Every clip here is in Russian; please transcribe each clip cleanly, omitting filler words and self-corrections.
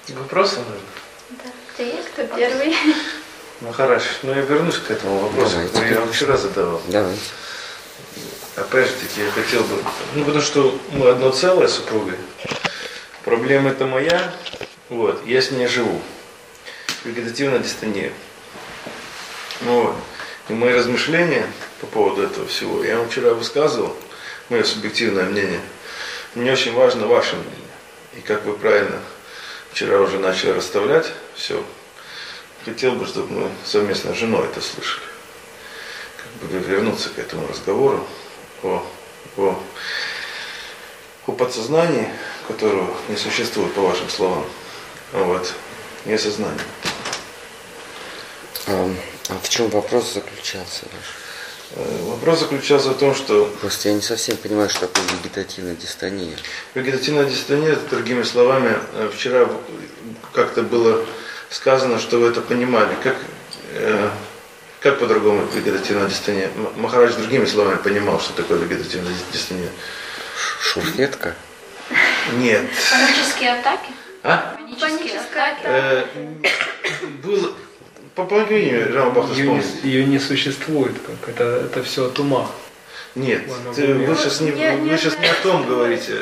Вопросы нужны? Да. Ты есть кто первый? Махарадж, я вернусь к этому вопросу, который я вам вчера задавал. Давайте. А прежде таки я хотел бы, потому что мы одно целое с супругой. Проблема это моя, я с ней живу. Вегетативная дистония. И мои размышления по поводу этого всего, я вам вчера высказывал, мое субъективное мнение. Мне очень важно ваше мнение. И как вы правильно вчера уже начали расставлять все, хотел бы, чтобы мы совместно с женой это слышали. Как бы вернуться к этому разговору о подсознании, которого не существует, по вашим словам. И о сознании. А в чем вопрос заключался? Вопрос заключался в том, что... Просто я не совсем понимаю, что такое вегетативная дистония. Вегетативная дистония, это, другими словами, вчера как-то было сказано, что вы это понимали. Как по-другому вегетативная дистония? Махарадж другими словами понимал, что такое вегетативная дистония. Шурфетка? Нет. Панические атаки? Панические атаки? Было... Помоги мне, Рамабахта, вспомнить. Ее не существует, как это все от ума. Нет, вы сейчас не о том говорите.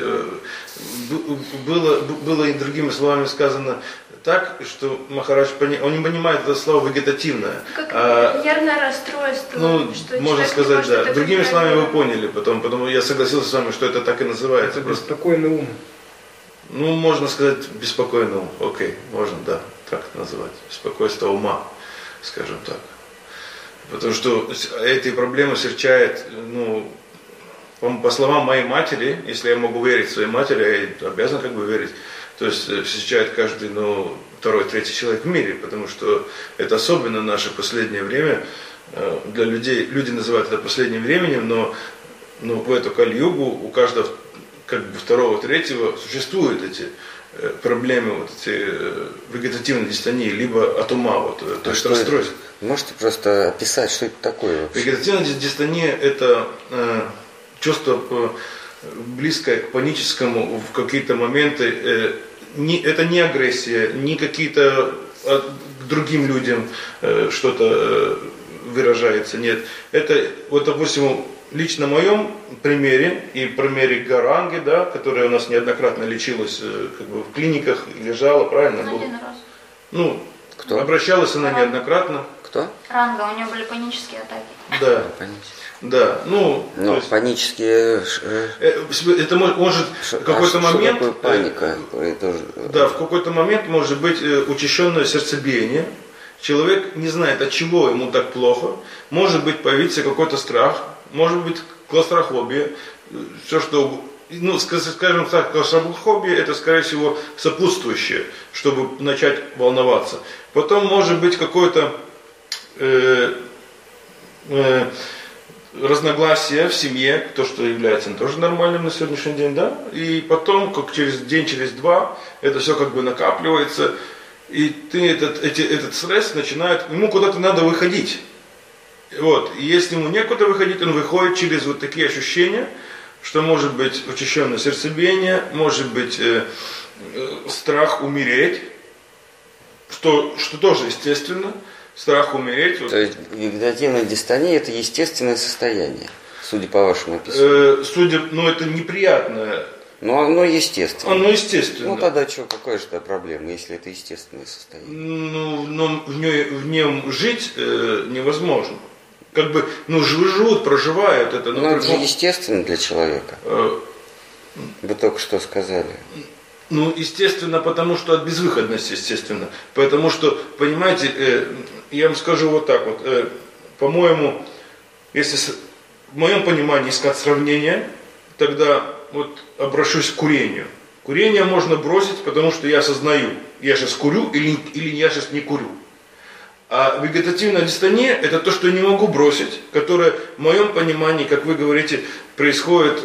Было и другими словами сказано так, что Махарадж он не понимает это слово вегетативное. Как нервное расстройство. Можно сказать, да. Другими словами вы поняли потом, потому я согласился с вами, что это так и называется. Это беспокойный ум. Можно сказать беспокойный ум. Окей, можно, да, так называть. Беспокойство ума, скажем так. Потому что эти проблемы серчает, по словам моей матери, если я могу верить своей матери, я обязан верить, то есть серчает каждый, второй, третий человек в мире, потому что это особенно в наше последнее время для людей, люди называют это последним временем, но в эту кали-югу у каждого второго, третьего существуют эти проблемы, эти вегетативной дистонии, либо от ума, то есть расстройство. Можете просто описать, что это такое вообще? Вегетативная дистония – это чувство близкое к паническому в какие-то моменты. Это не агрессия, не какие-то к другим людям что-то выражается. Нет. Это, допустим, лично в моем примере и примере Гаранги, которая у нас неоднократно лечилась в клиниках, лежала, правильно? Один раз. Кто? Обращалась она неоднократно. Кто? Ранга, у нее были панические атаки. Да. Да, есть, панические... Это может в какой-то момент... Что такое паника? Да, в какой-то момент может быть учащенное сердцебиение. Человек не знает, от чего ему так плохо. Может быть появиться какой-то страх, может быть клаустрофобия. Все что... скажем так, клаустрофобия это, скорее всего, сопутствующее, чтобы начать волноваться. Потом может быть какое-то разногласия в семье, то, что является тоже нормальным на сегодняшний день, да, и потом, как через день, через два, это все накапливается, и ты этот стресс начинает, ему куда-то надо выходить. И если ему некуда выходить, он выходит через такие ощущения, что может быть учащенное сердцебиение, может быть страх умереть, что тоже естественно. Страх умереть. То есть вегетативная дистония – это естественное состояние, судя по вашему описанию. Это неприятное. Но оно естественно. Оно естественно. Тогда какая же это проблема, если это естественное состояние? В нем жить невозможно. Живут, проживают это. Это же естественно для человека. Вы только что сказали. Естественно, потому что от безвыходности, естественно. Потому что, понимаете, я вам скажу по-моему, если в моем понимании искать сравнение, тогда обращусь к курению. Курение можно бросить, потому что я осознаю, я сейчас курю или я сейчас не курю. А вегетативная дистония – это то, что я не могу бросить, которое в моем понимании, как вы говорите, происходит...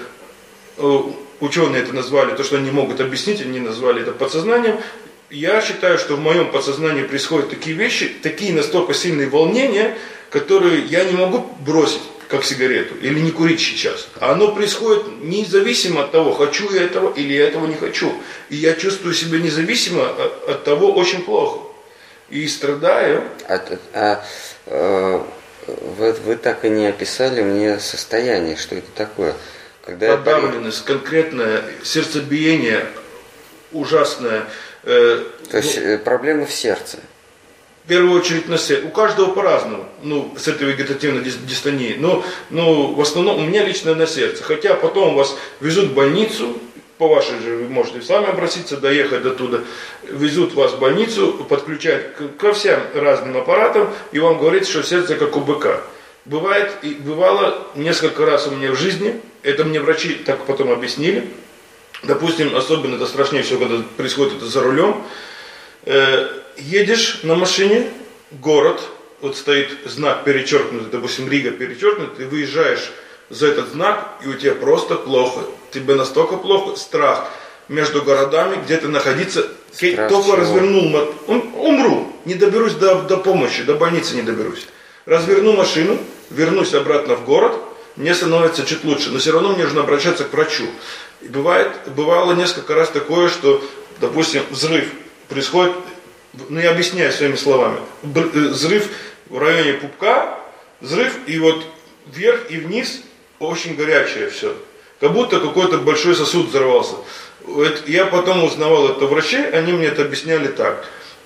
Ученые это назвали, то, что они не могут объяснить, они назвали это подсознанием. Я считаю, что в моем подсознании происходят такие вещи, такие настолько сильные волнения, которые я не могу бросить. как сигарету, или не курить сейчас. А оно происходит независимо от того, хочу я этого или я этого не хочу. И я чувствую себя независимо от того очень плохо. И страдаю. Вы так и не описали мне состояние, что это такое. Когда подавленность, конкретное сердцебиение ужасное. То есть проблемы в сердце. В первую очередь на сердце. У каждого по-разному, с этой вегетативной дистонией. Но в основном у меня лично на сердце. Хотя потом вас везут в больницу, по вашей же, вы можете сами обратиться, доехать до туда. Везут вас в больницу, подключают ко всем разным аппаратам, и вам говорят, что сердце как у быка. Бывало несколько раз у меня в жизни, это мне врачи так потом объяснили. Допустим, особенно это страшнее всего, когда происходит это за рулем. Едешь на машине, город, вот стоит знак перечеркнутый, допустим, Рига перечеркнут, ты выезжаешь за этот знак, и у тебя просто плохо. Тебе настолько плохо, страх между городами, где-то находиться. Страх только чего? развернул, умру, не доберусь до помощи, до больницы не доберусь. Разверну машину, вернусь обратно в город, мне становится чуть лучше, но все равно мне нужно обращаться к врачу. И бывало несколько раз такое, что, допустим, взрыв происходит, я объясняю своими словами, взрыв в районе пупка, взрыв, и вот вверх и вниз очень горячее все. Как будто какой-то большой сосуд взорвался. Я потом узнавал это врачей, они мне это объясняли так.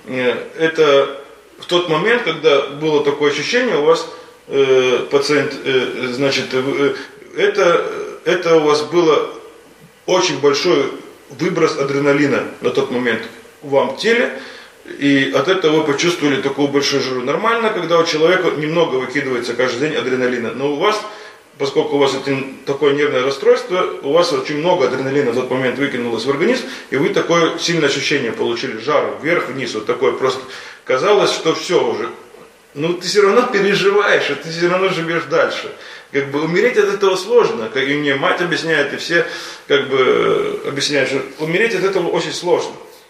Это в тот момент, когда было такое ощущение, у вас пациент, значит, это у вас было очень большой выброс адреналина на тот момент вам в теле, и от этого вы почувствовали такую большую жиру. Нормально, когда у человека немного выкидывается каждый день адреналина, но у вас, поскольку у вас это такое нервное расстройство, у вас очень много адреналина в тот момент выкинулось в организм, и вы такое сильное ощущение получили, жару вверх-вниз, вот такое просто. Казалось, что все уже. Но ты все равно переживаешь, и ты все равно живешь дальше. Как бы умереть от этого сложно, как и мне мать объясняет, и все как бы объясняют, что умереть от этого очень сложно.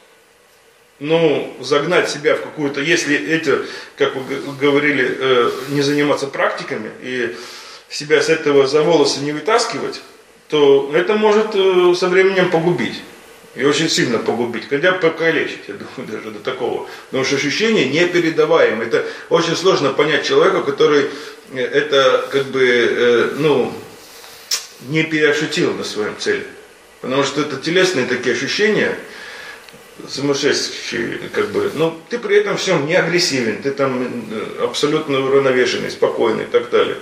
Загнать себя в какую-то, если как вы говорили, не заниматься практиками и себя с этого за волосы не вытаскивать, то это может со временем погубить. И очень сильно погубить, хотя бы покалечить, я думаю, даже до такого. Потому что ощущение непередаваемое. Это очень сложно понять человеку, который это как бы, не переощутил на своем целе. Потому что это телесные такие ощущения, сумасшедшие, как бы, ты при этом всем не агрессивен, ты там абсолютно уравновешенный, спокойный и так далее.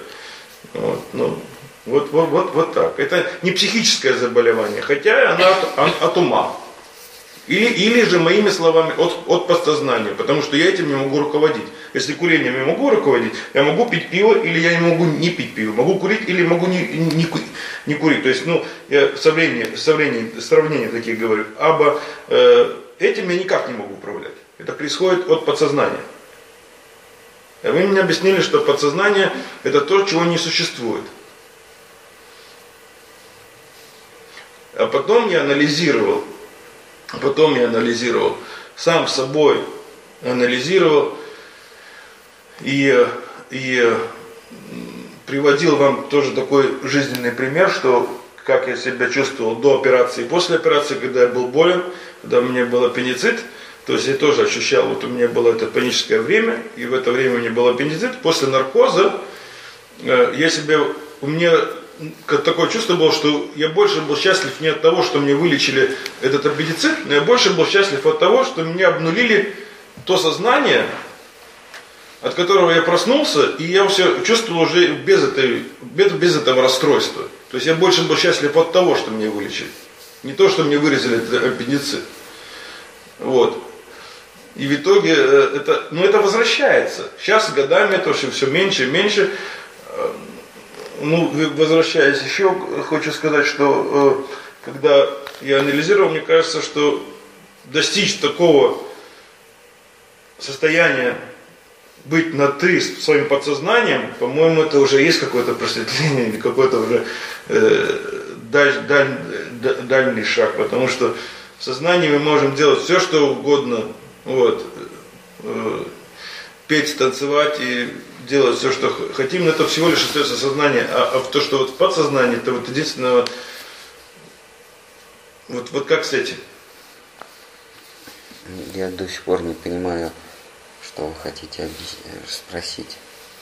Вот так. Это не психическое заболевание, хотя она от ума. Или же, моими словами, от подсознания, потому что я этим не могу руководить. Если курением я могу руководить, я могу пить пиво, или я не могу не пить пиво. Могу курить, или могу не курить. То есть, я сравнения такие говорю. Этим я никак не могу управлять. Это происходит от подсознания. А вы мне объяснили, что подсознание это то, чего не существует. А потом я анализировал, сам с собой анализировал и приводил вам тоже такой жизненный пример, что как я себя чувствовал до операции и после операции, когда я был болен, когда у меня был аппендицит. То есть я тоже ощущал, вот у меня было это паническое время, и в это время у меня был аппендицит. После наркоза у меня такое чувство было, что я больше был счастлив не от того, что мне вылечили этот аппендицит, но я больше был счастлив от того, что меня обнулили то сознание, от которого я проснулся, и я все чувствовал уже без этого расстройства. То есть я больше был счастлив от того, что меня вылечили, не то, что мне вырезали этот аппендицит. Вот. И в итоге это возвращается. Сейчас с годами это все меньше и меньше. Возвращаясь еще, хочу сказать, что когда я анализировал, мне кажется, что достичь такого состояния, быть на «ты» с своим подсознанием, по-моему, это уже есть какое-то просветление, или какой-то уже дальний шаг, потому что в сознании мы можем делать все, что угодно. Вот. петь, танцевать и делать все, что хотим, но это всего лишь остается сознание. А то, что вот в подсознании, это вот единственное, вот как с этим? Я до сих пор не понимаю, что вы хотите спросить.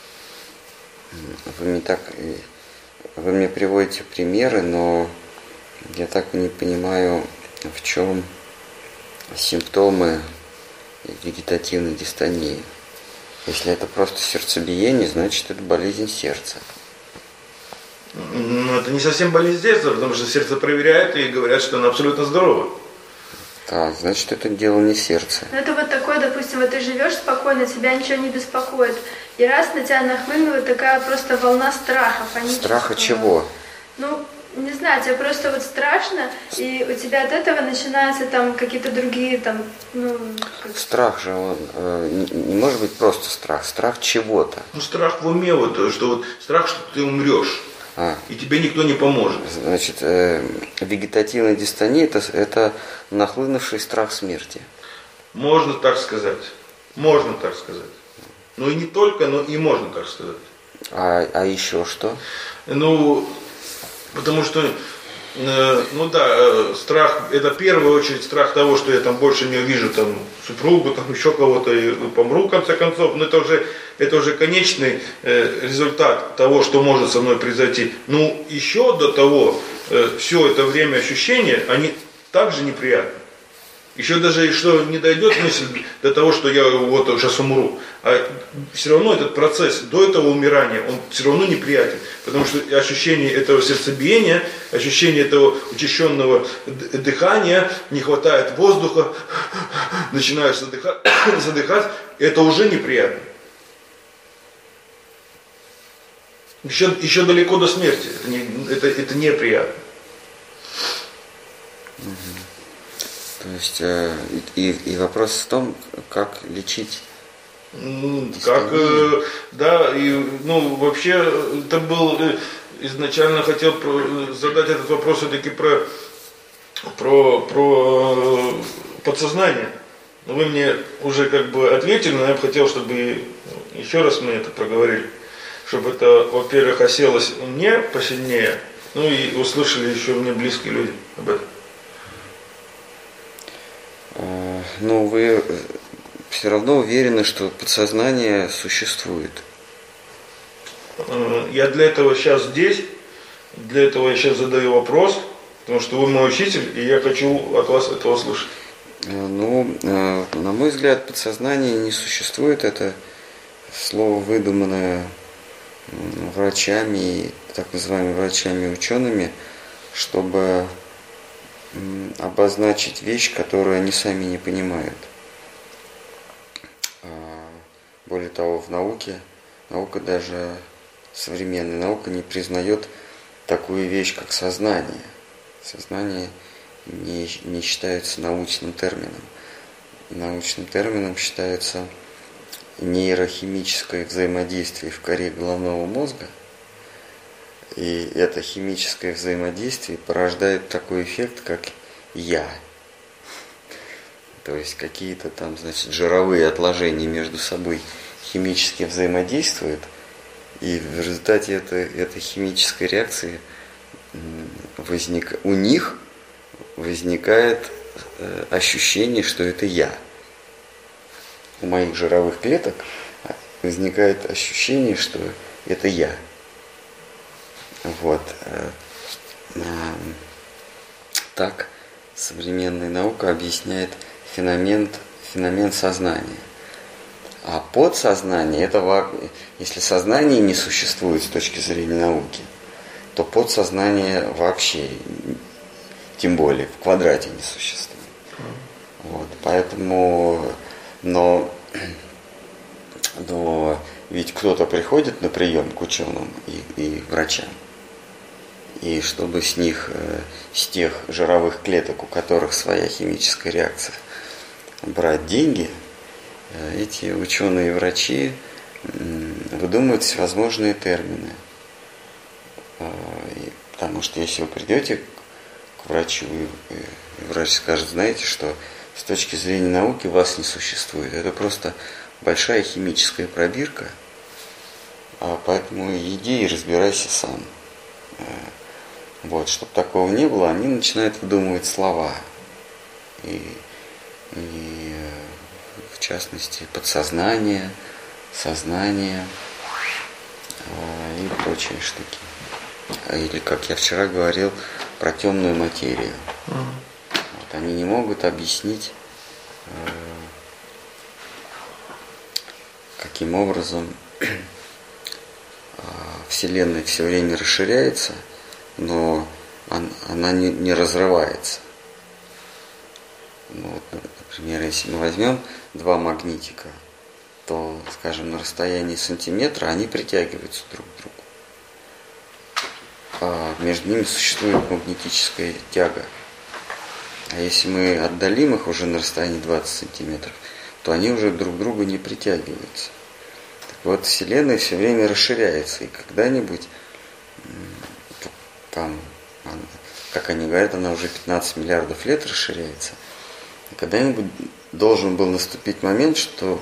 Вы мне приводите примеры, но я так и не понимаю, в чем симптомы вегетативной дистонии. Если это просто сердцебиение, значит это болезнь сердца. Ну, это не совсем болезнь сердца, потому что сердце проверяет и говорят, что оно абсолютно здорово. Так, значит это дело не сердца. Ну это вот такое, допустим, вот ты живешь спокойно, тебя ничего не беспокоит. И раз на тебя нахлынула такая просто волна страха, панического. Страха чего? Ну, не знаю, тебе просто вот страшно, и у тебя от этого начинаются там какие-то другие там, ну... Страх же, он не может быть просто страх. Страх чего-то. Ну, страх в уме, вот, что вот страх, что ты умрешь. И тебе никто не поможет. Значит, вегетативная дистония это нахлынувший страх смерти. Можно так сказать. Можно так сказать. Ну и не только, но и можно так сказать. А еще что? Ну, потому что, ну да, страх, это в первую очередь страх того, что я там больше не увижу там супругу, там еще кого-то и помру в конце концов. Но это уже конечный результат того, что может со мной произойти. Ну, еще до того, все это время ощущения, они также неприятны. Еще даже что не дойдет мысль до того, что я вот сейчас умру. А все равно этот процесс до этого умирания, он все равно неприятен. Потому что ощущение этого сердцебиения, ощущение этого учащенного дыхания, не хватает воздуха, начинаешь задыхать, это уже неприятно. Еще далеко до смерти, это неприятно. То есть и вопрос в том, как лечить. Ну вообще это был изначально хотел задать этот вопрос все-таки про подсознание. Но вы мне уже как бы ответили, но я бы хотел, чтобы еще раз мы это проговорили, чтобы это, во-первых, оселось мне посильнее, ну и услышали еще мне близкие люди об этом. Ну, вы все равно уверены, что подсознание существует? Я для этого сейчас здесь, для этого я сейчас задаю вопрос, потому что вы мой учитель, и я хочу от вас это услышать. Ну, на мой взгляд, подсознание не существует. Это слово, выдуманное врачами, так называемыми врачами-учеными, чтобы обозначить вещь, которую они сами не понимают. Более того, в наука даже современная наука не признает такую вещь, как сознание. Сознание не считается научным термином. Научным термином считается нейрохимическое взаимодействие в коре головного мозга. И это химическое взаимодействие порождает такой эффект, как «я». То есть какие-то там, значит, жировые отложения между собой химически взаимодействуют, и в результате этой химической реакции у них возникает ощущение, что это «я». У моих жировых клеток возникает ощущение, что это «я». Вот. Так современная наука объясняет феномен сознания. А подсознание, если сознание не существует с точки зрения науки, то подсознание вообще, тем более, в квадрате не существует. Вот, поэтому, но ведь кто-то приходит на прием к ученым и врачам, и чтобы с тех жировых клеток, у которых своя химическая реакция, брать деньги, эти ученые и врачи выдумывают всевозможные термины. Потому что если вы придете к врачу, и врач скажет, знаете, что с точки зрения науки вас не существует, это просто большая химическая пробирка, поэтому иди и разбирайся сам. Вот, чтобы такого не было, они начинают выдумывать слова. И в частности, подсознание, сознание и прочие штуки. Или, как я вчера говорил, про темную материю. Вот, они не могут объяснить, каким образом Вселенная все время расширяется, но она не разрывается. Ну, вот, например, если мы возьмем два магнитика, то, скажем, на расстоянии сантиметра они притягиваются друг к другу. А между ними существует магнетическая тяга. А если мы отдалим их уже на расстоянии 20 сантиметров, то они уже друг к другу не притягиваются. Так вот, Вселенная все время расширяется, и когда-нибудь, там, как они говорят, она уже 15 миллиардов лет расширяется, и когда-нибудь должен был наступить момент, что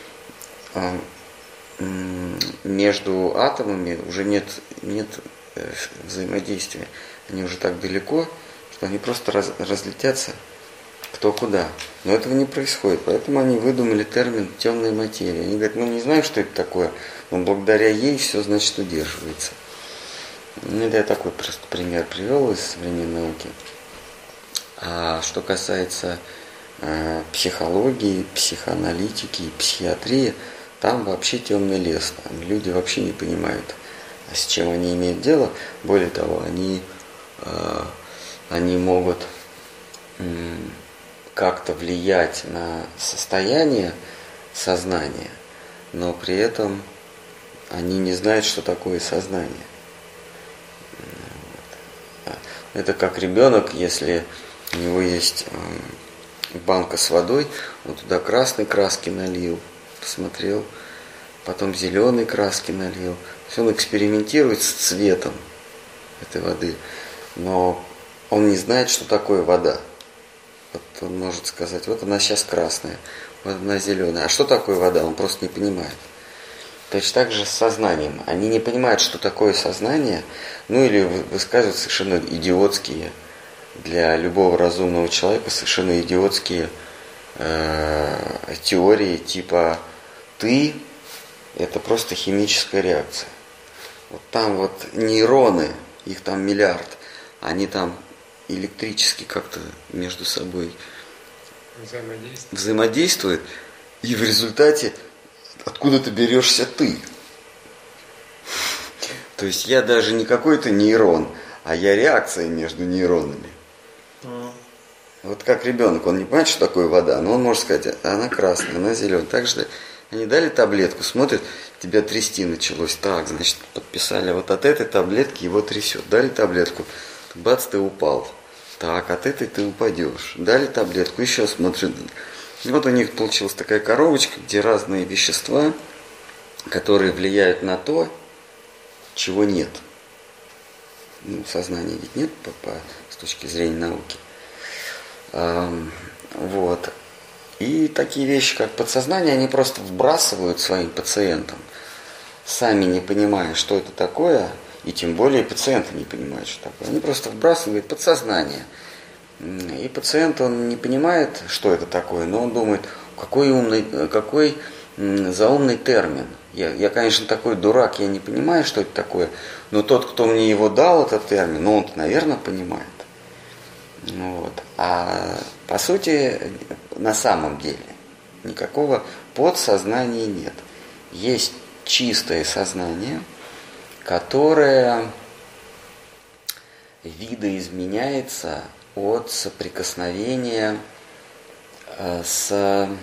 между атомами уже нет взаимодействия. Они уже так далеко, что они просто разлетятся кто куда. Но этого не происходит, поэтому они выдумали термин темная материя. Они говорят, мы не знаем, что это такое, но благодаря ей все, значит, удерживается. Ну, это я такой просто пример привел из современной науки. А что касается психологии, психоаналитики и психиатрии, там вообще темный лес. Там люди вообще не понимают, с чем они имеют дело. Более того, они могут как-то влиять на состояние сознания, но при этом они не знают, что такое сознание. Это как ребенок, если у него есть банка с водой, он туда красной краски налил, посмотрел, потом зеленой краски налил. То есть он экспериментирует с цветом этой воды, но он не знает, что такое вода. Вот он может сказать, вот она сейчас красная, вот она зеленая. А что такое вода? Он просто не понимает. Точно так же с сознанием. Они не понимают, что такое сознание, ну или высказывают совершенно идиотские, для любого разумного человека совершенно идиотские теории типа «ты» – это просто химическая реакция. Вот там вот нейроны, их там миллиард, они там электрически как-то между собой взаимодействуют, и в результате откуда ты берешься ты. То есть я даже не какой-то нейрон, а я реакция между нейронами. Вот как ребенок, он не понимает, что такое вода, но он может сказать, она красная, она зеленая. Так что они дали таблетку, смотрят, тебя трясти началось. Так, значит, подписали, вот от этой таблетки его трясет. Дали таблетку, бац, ты упал. Так, от этой ты упадешь. Дали таблетку, еще смотрят. И вот у них получилась такая коробочка, где разные вещества, которые влияют на то, чего нет. Ну, сознания ведь нет с точки зрения науки. Вот. И такие вещи, как подсознание, они просто вбрасывают своим пациентам, сами не понимая, что это такое, и тем более пациенты не понимают, что такое. Они просто вбрасывают подсознание. И пациент, он не понимает, что это такое, но он думает, какой заумный термин. Я, конечно, такой дурак, я не понимаю, что это такое, но тот, кто мне его дал, этот термин, ну, он-то, наверное, понимает. Вот. А по сути, на самом деле, никакого подсознания нет. Есть чистое сознание, которое видоизменяется от соприкосновения с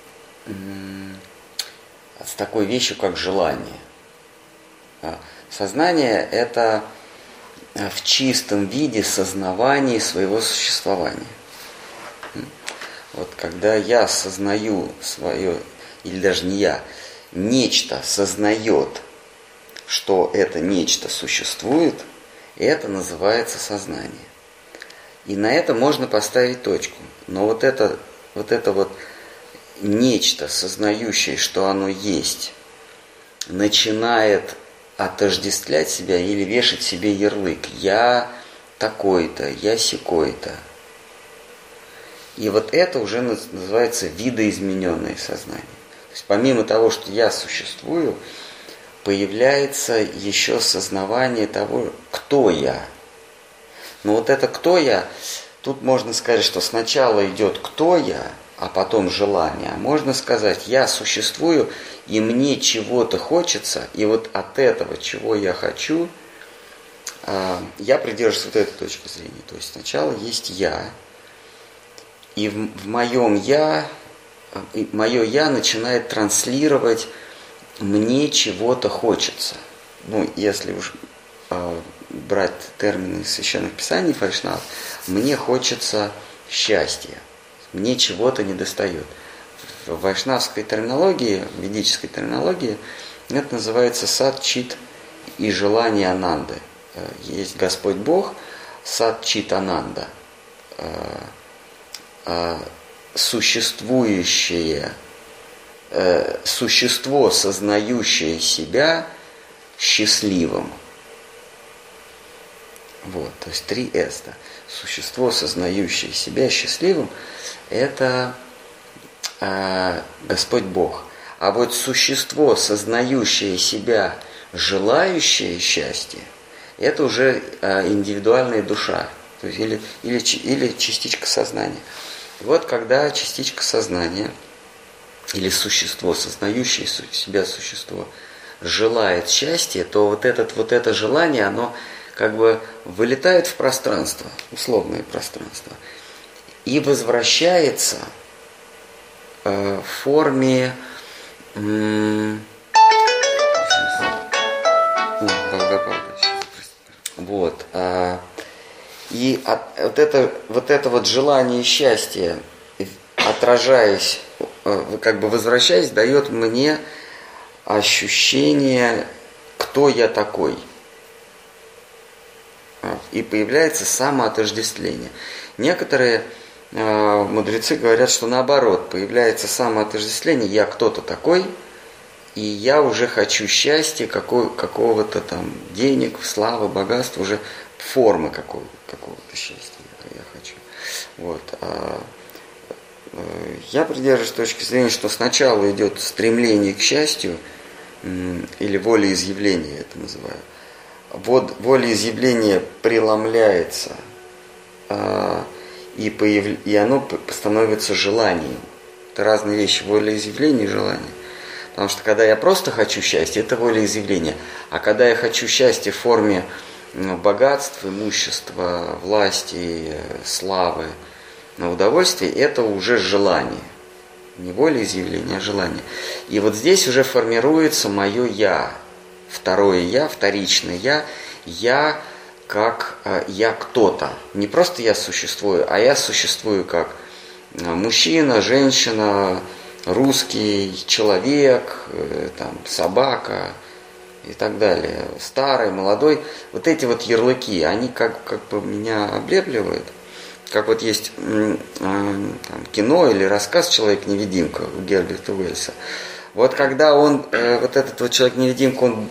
такой вещью, как желание. Сознание – это в чистом виде сознавание своего существования. Вот когда я осознаю свое, или даже не я, нечто сознает, что это нечто существует, это называется сознание. И на это можно поставить точку. Но вот это нечто, сознающее, что оно есть, начинает отождествлять себя или вешать себе ярлык. Я такой-то, я сякой-то. И вот это уже называется видоизмененное сознание. То есть помимо того, что я существую, появляется еще сознавание того, кто я. Но вот это кто я, тут можно сказать, что сначала идет кто я, а потом желание. А можно сказать, я существую, и мне чего-то хочется, и вот от этого, чего я хочу, я придерживаюсь вот этой точки зрения. То есть сначала есть я, и в моем я, мое я начинает транслировать мне чего-то хочется. Ну, если уж брать термины из священных писаний Вайшнав, мне хочется счастья, мне чего-то недостает. В вайшнавской терминологии, в ведической терминологии, это называется сад, чит и желание Ананды. Есть Господь Бог, сад, чит, Ананда, существующее, существо, сознающее себя счастливым. Вот, то есть 3 S. Да. Существо, сознающее себя счастливым, это Господь Бог. А вот существо, сознающее себя желающее счастья, это уже индивидуальная душа, то есть или частичка сознания. И вот когда частичка сознания или существо, сознающее себя существо, желает счастья, то вот это желание, оно как бы вылетает в пространство, условное пространство, и возвращается в форме вот. И вот это желание счастья, отражаясь, как бы возвращаясь, дает мне ощущение, кто я такой. И появляется самоотождествление. Некоторые мудрецы говорят, что наоборот, появляется самоотождествление, я кто-то такой, и я уже хочу счастья, какого-то там денег, славы, богатства, уже формы какого-то счастья я хочу. Вот. Я придерживаюсь точки зрения, что сначала идет стремление к счастью, или волеизъявление это называю. Волеизъявление преломляется, и оно становится желанием. Это разные вещи, волеизъявление и желание. Потому что когда я просто хочу счастья, это волеизъявление. А когда я хочу счастья в форме богатства, имущества, власти, славы, удовольствия, это уже желание. Не волеизъявление, а желание. И вот здесь уже формируется мое «я». Второе «я», вторичное «я» как «я кто-то». Не просто я существую, а я существую как мужчина, женщина, русский, человек, там, собака и так далее. Старый, молодой. Вот эти вот ярлыки, они как бы меня облепливают. Как вот есть там, кино или рассказ «Человек-невидимка» у Герберта Уэллса. Вот когда он, вот этот вот человек-невидимка, он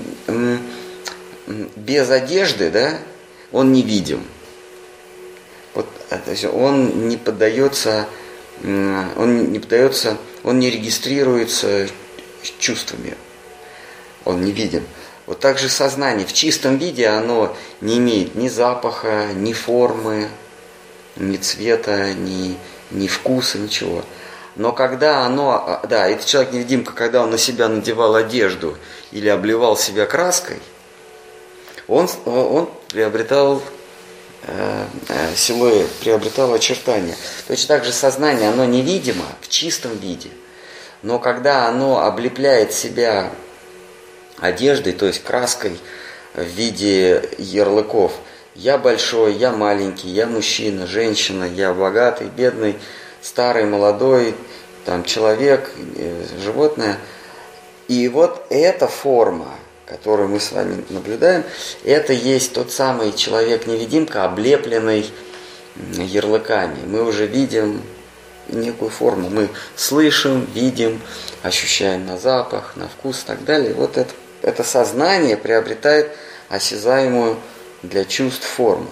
без одежды, да, он невидим. Вот, то есть он не поддается, он не регистрируется чувствами. Он не видим. Вот так же сознание в чистом виде, оно не имеет ни запаха, ни формы, ни цвета, ни вкуса, ничего. Но когда оно, да, этот человек-невидимка, когда он на себя надевал одежду или обливал себя краской, он приобретал силуэт, приобретал очертания. Точно так же сознание, оно невидимо в чистом виде. Но когда оно облепляет себя одеждой, то есть краской в виде ярлыков, я большой, я маленький, я мужчина, женщина, я богатый, бедный, старый, молодой, там, человек, животное. И вот эта форма, которую мы с вами наблюдаем, это есть тот самый человек-невидимка, облепленный ярлыками. Мы уже видим некую форму. Мы слышим, видим, ощущаем на запах, на вкус и так далее. Вот это сознание приобретает осязаемую для чувств форму.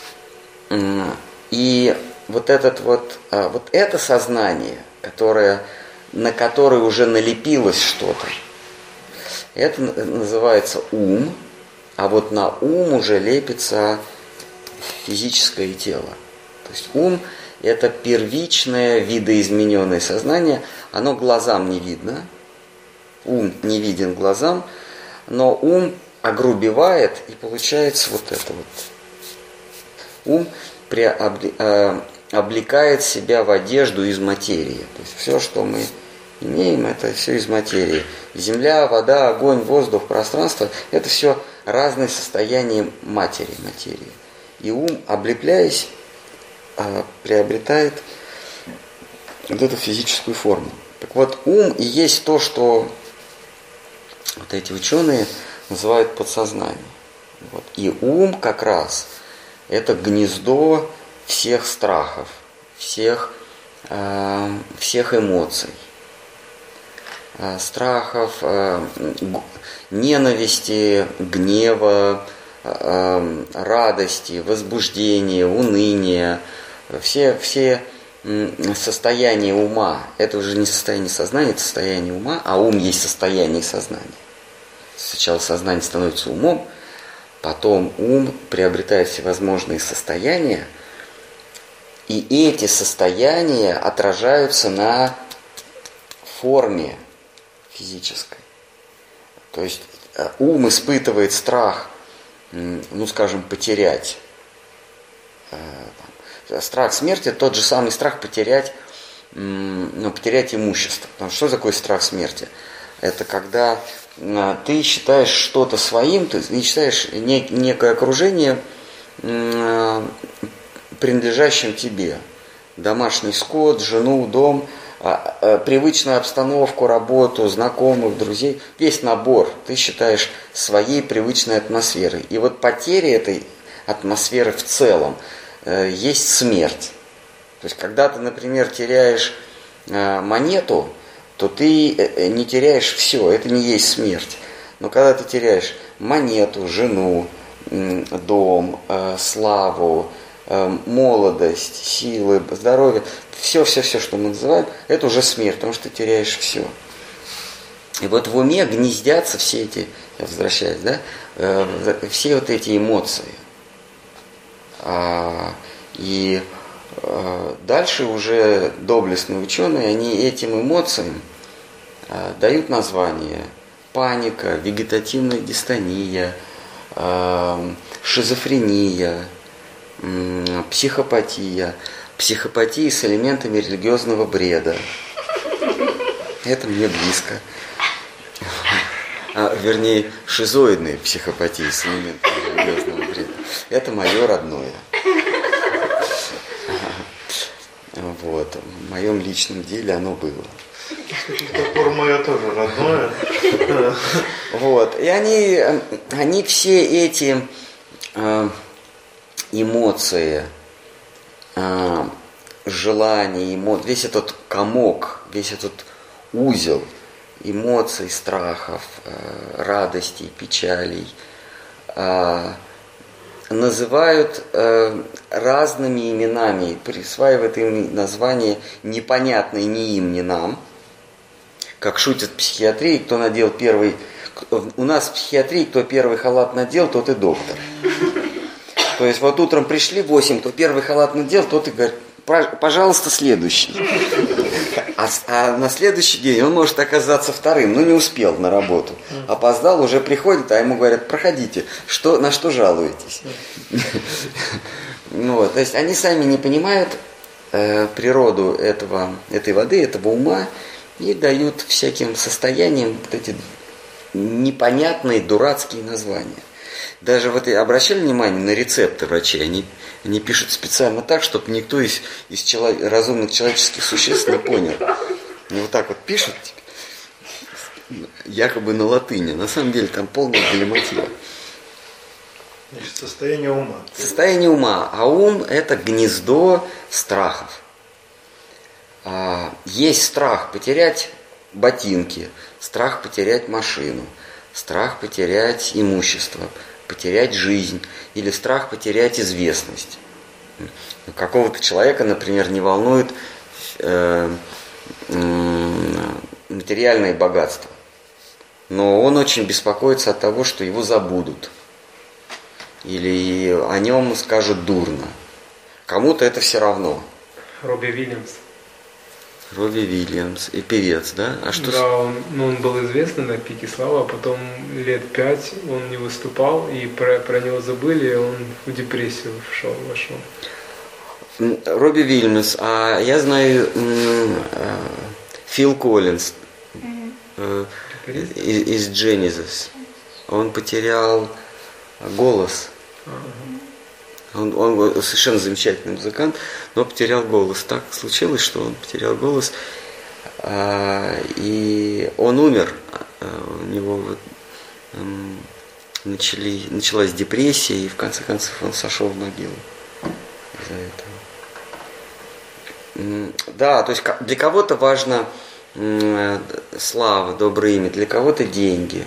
И вот это сознание, на которое уже налепилось что-то, это называется ум, а вот на ум уже лепится физическое тело. То есть ум – это первичное видоизмененное сознание, оно глазам не видно, ум не виден глазам, но ум огрубевает, и получается вот это вот. Ум облекает себя в одежду из материи. То есть все, что мы имеем, это все из материи. Земля, вода, огонь, воздух, пространство – это все разные состояния материи. И ум, облепляясь, приобретает вот эту физическую форму. Так вот, ум и есть то, что вот эти ученые называют подсознанием. Вот. И ум как раз это гнездо всех страхов, всех эмоций. Страхов, ненависти, гнева, радости, возбуждения, уныния, все состояния ума. Это уже не состояние сознания, это состояние ума, а ум есть состояние сознания. Сначала сознание становится умом, потом ум приобретает всевозможные состояния, и эти состояния отражаются на форме физической. То есть ум испытывает страх, скажем, потерять. Страх смерти – тот же самый страх потерять имущество. Потому что такое страх смерти? Это когда ты считаешь что-то своим, ты считаешь некое окружение принадлежащим тебе. Домашний скот, жену, дом, привычную обстановку, работу, знакомых, друзей. Весь набор ты считаешь своей привычной атмосферой. И вот потеря этой атмосферы в целом есть смерть. То есть, когда ты, например, теряешь монету, то ты не теряешь все, это не есть смерть. Но когда ты теряешь монету, жену, дом, славу, молодость, силы, здоровье, все, что мы называем, это уже смерть, потому что ты теряешь все. И вот в уме гнездятся все эти, я возвращаюсь, все вот эти эмоции. И дальше уже доблестные ученые, они этим эмоциям дают название: паника, вегетативная дистония, шизофрения, психопатия с элементами религиозного бреда. Это мне близко. Вернее, шизоидные психопатии с элементами религиозного бреда. Это мое родное. Вот. В моем личном деле оно было. Топор мое тоже родное. Вот. И они все эти эмоции, желания, весь этот комок, весь этот узел эмоций, страхов, радостей, печалей называют разными именами, присваивают им названия непонятные ни им, ни нам. Как шутят в психиатрии, кто надел первый... У нас в психиатрии, кто первый халат надел, тот и доктор. То есть вот утром пришли 8, кто первый халат надел, тот и говорит: пожалуйста, следующий. А на следующий день он может оказаться вторым, но не успел на работу. Опоздал, уже приходит, а ему говорят: проходите, на что жалуетесь? То есть они сами не понимают природу этой воды, этого ума, и дают всяким состояниям вот эти непонятные, дурацкие названия. Даже вот обращали внимание на рецепты врачей, они пишут специально так, чтобы никто из разумных человеческих существ не понял. Они вот так вот пишут, якобы на латыни. На самом деле там полная галиматья. Значит, состояние ума. Состояние ума. А ум – это гнездо страхов. есть страх потерять ботинки, страх потерять машину, страх потерять имущество, потерять жизнь или страх потерять известность. Какого-то человека, например, не волнует материальное богатство, но он очень беспокоится от того, что его забудут или о нем скажут дурно. Кому-то это все равно. Робби Уильямс. Робби Уильямс и певец, да? А что? Да, он был известный на пике славы, а потом лет 5 он не выступал, и про него забыли, и он в депрессию вошел. Робби Уильямс, а я знаю Фил Коллинз из Genesis. Он потерял голос. Он совершенно замечательный музыкант, но потерял голос. Так случилось, что он потерял голос, и он умер. У него началась депрессия, и в конце концов он сошел в могилу из-за этого. Да, то есть для кого-то важно слава, доброе имя, для кого-то деньги,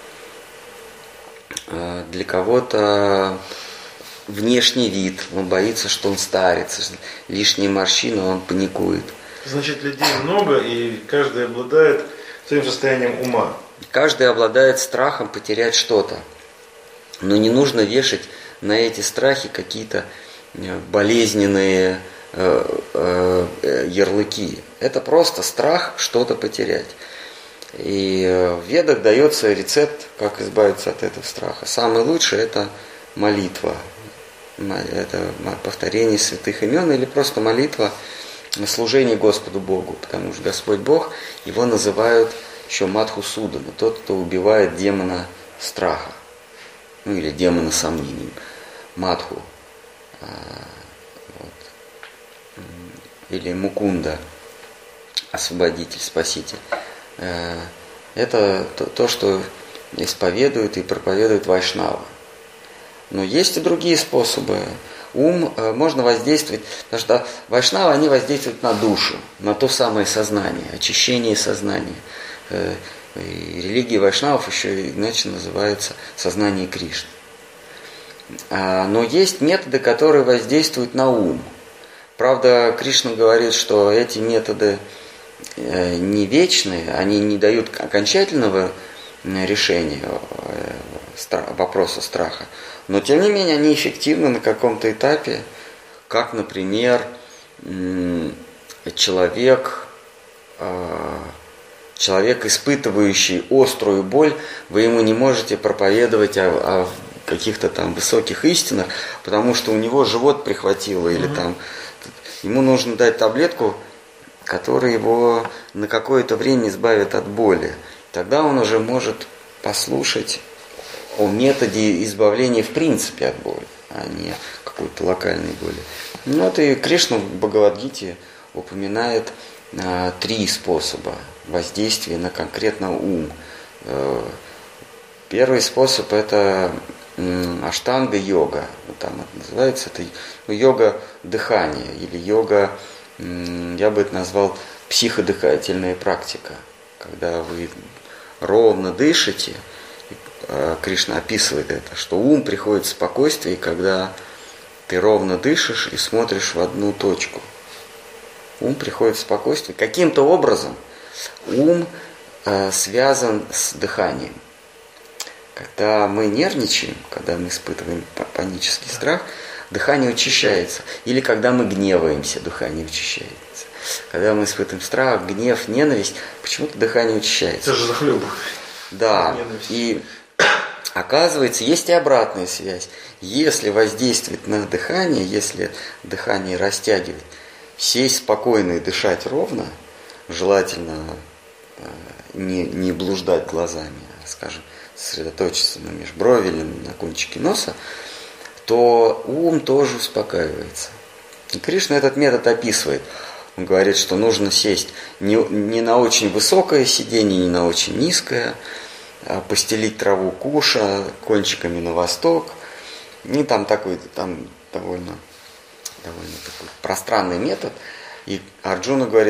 для кого-то внешний вид, он боится, что он старится, лишние морщины, он паникует. Значит, людей много, и каждый обладает своим состоянием ума. Каждый обладает страхом потерять что-то. Но не нужно вешать на эти страхи какие-то болезненные ярлыки. Это просто страх что-то потерять. И в Ведах дается рецепт, как избавиться от этого страха. Самый лучший – это молитва. Это повторение святых имен или просто молитва на служение Господу Богу. Потому что Господь Бог, его называют еще Мадху Судана, тот, кто убивает демона страха. Ну или демона сомнений. Мадху. Или Мукунда, освободитель, спаситель. Это то, что исповедует и проповедует вайшнава. Но есть и другие способы. Ум можно воздействовать, потому что вайшнавы, они воздействуют на душу, на то самое сознание, очищение сознания. И религия вайшнавов еще иначе называется сознание Кришны. Но есть методы, которые воздействуют на ум. Правда, Кришна говорит, что эти методы не вечные, они не дают окончательного решения вопроса страха, но тем не менее они эффективны на каком-то этапе, как, например, человек, испытывающий острую боль, вы ему не можете проповедовать о каких-то там высоких истинах, потому что у него живот прихватило, или там ему нужно дать таблетку, которая его на какое-то время избавит от боли. Тогда он уже может послушать о методе избавления в принципе от боли, а не какой-то локальной боли. Ну вот и Кришна в Бхагавад-гите упоминает 3 способа воздействия на конкретно ум. Первый способ – это аштанга-йога. Там это называется, это йога дыхания или йога, я бы это назвал психодыхательная практика. Когда вы ровно дышите, Кришна описывает это, что ум приходит в спокойствие, когда ты ровно дышишь и смотришь в одну точку. Ум приходит в спокойствие. Каким-то образом ум связан с дыханием. Когда мы нервничаем, когда мы испытываем панический страх, дыхание учащается. Или когда мы гневаемся, дыхание учащается. Когда мы испытываем страх, гнев, ненависть, почему-то дыхание учащается. Это же захлебывает. Да, и оказывается, есть и обратная связь. Если воздействовать на дыхание, если дыхание растягивать, сесть спокойно и дышать ровно, желательно не блуждать глазами, а, скажем, сосредоточиться на межброви или на кончике носа, то ум тоже успокаивается. И Кришна этот метод описывает. Он говорит, что нужно сесть не на очень высокое сиденье, не на очень низкое, а постелить траву куша кончиками на восток. И там такой довольно такой пространный метод. И Арджуна говорит,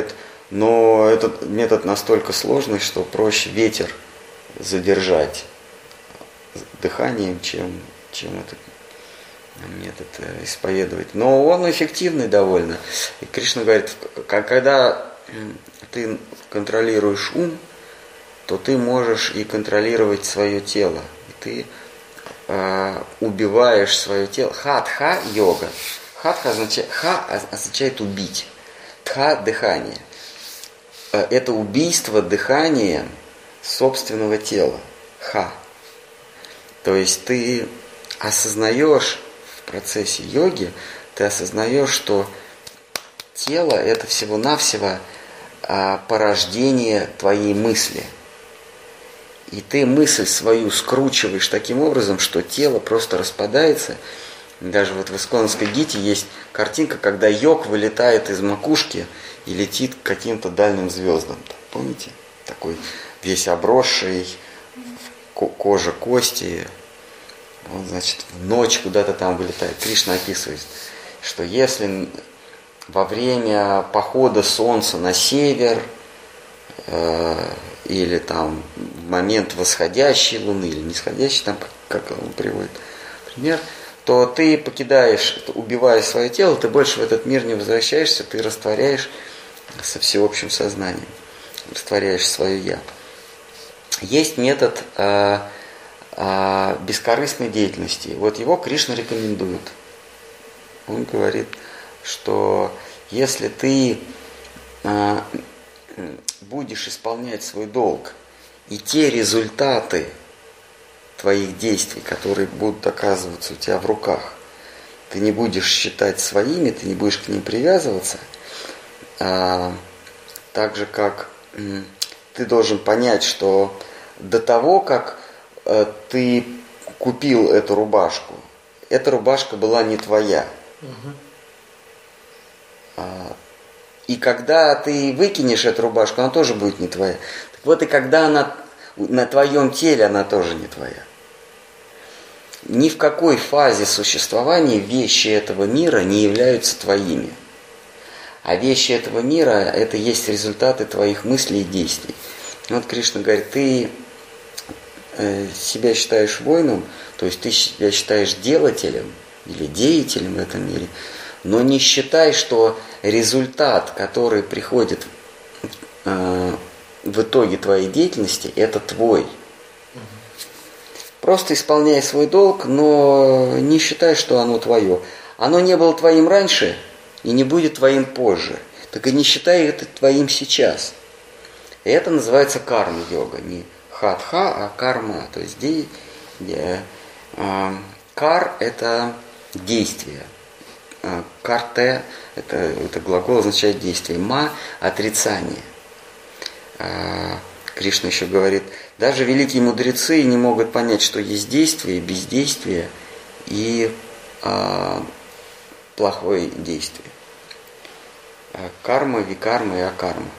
Но этот метод настолько сложный, что проще ветер задержать дыханием, чем этот метод исповедовать. Но он эффективный довольно. И Кришна говорит, когда ты контролируешь ум, то ты можешь и контролировать свое тело. И ты убиваешь свое тело. Хатха-йога. Хатха означает убить. Тха – дыхание. Это убийство дыханием собственного тела. Ха. То есть ты осознаешь в процессе йоги, ты осознаешь, что тело – это всего-навсего порождение твоей мысли. И ты мысль свою скручиваешь таким образом, что тело просто распадается. Даже вот в Исконовской Гите есть картинка, когда йог вылетает из макушки и летит к каким-то дальним звездам. Помните? Такой весь обросший, кожа, кости. Он, значит, в ночь куда-то там вылетает. Кришна описывает, что если во время похода солнца на север или там в момент восходящей луны или нисходящей, там как он приводит пример, то ты покидаешь, убивая свое тело, ты больше в этот мир не возвращаешься, ты растворяешь со всеобщим сознанием, растворяешь свое «я». Есть метод бескорыстной деятельности. Вот его Кришна рекомендует. Он говорит, что если ты будешь исполнять свой долг, и те результаты твоих действий, которые будут оказываться у тебя в руках, ты не будешь считать своими, ты не будешь к ним привязываться, так же как ты должен понять, что до того, как ты купил эту рубашку, эта рубашка была не твоя. И когда ты выкинешь эту рубашку, она тоже будет не твоя. Так вот, и когда она на твоем теле, она тоже не твоя. Ни в какой фазе существования вещи этого мира не являются твоими. А вещи этого мира – это есть результаты твоих мыслей и действий. Вот Кришна говорит, ты себя считаешь воином, то есть ты себя считаешь делателем или деятелем в этом мире, но не считай, что результат, который приходит в итоге твоей деятельности, это твой. Просто исполняй свой долг, но не считай, что оно твое. Оно не было твоим раньше и не будет твоим позже. Так и не считай это твоим сейчас. И это называется карма-йога. Не хатха, а карма. То есть кар – это действие. Карте – это глагол, означает действие. Ма – отрицание. Кришна еще говорит, даже великие мудрецы не могут понять, что есть действие, бездействие и плохое действие. Карма, викарма и акарма.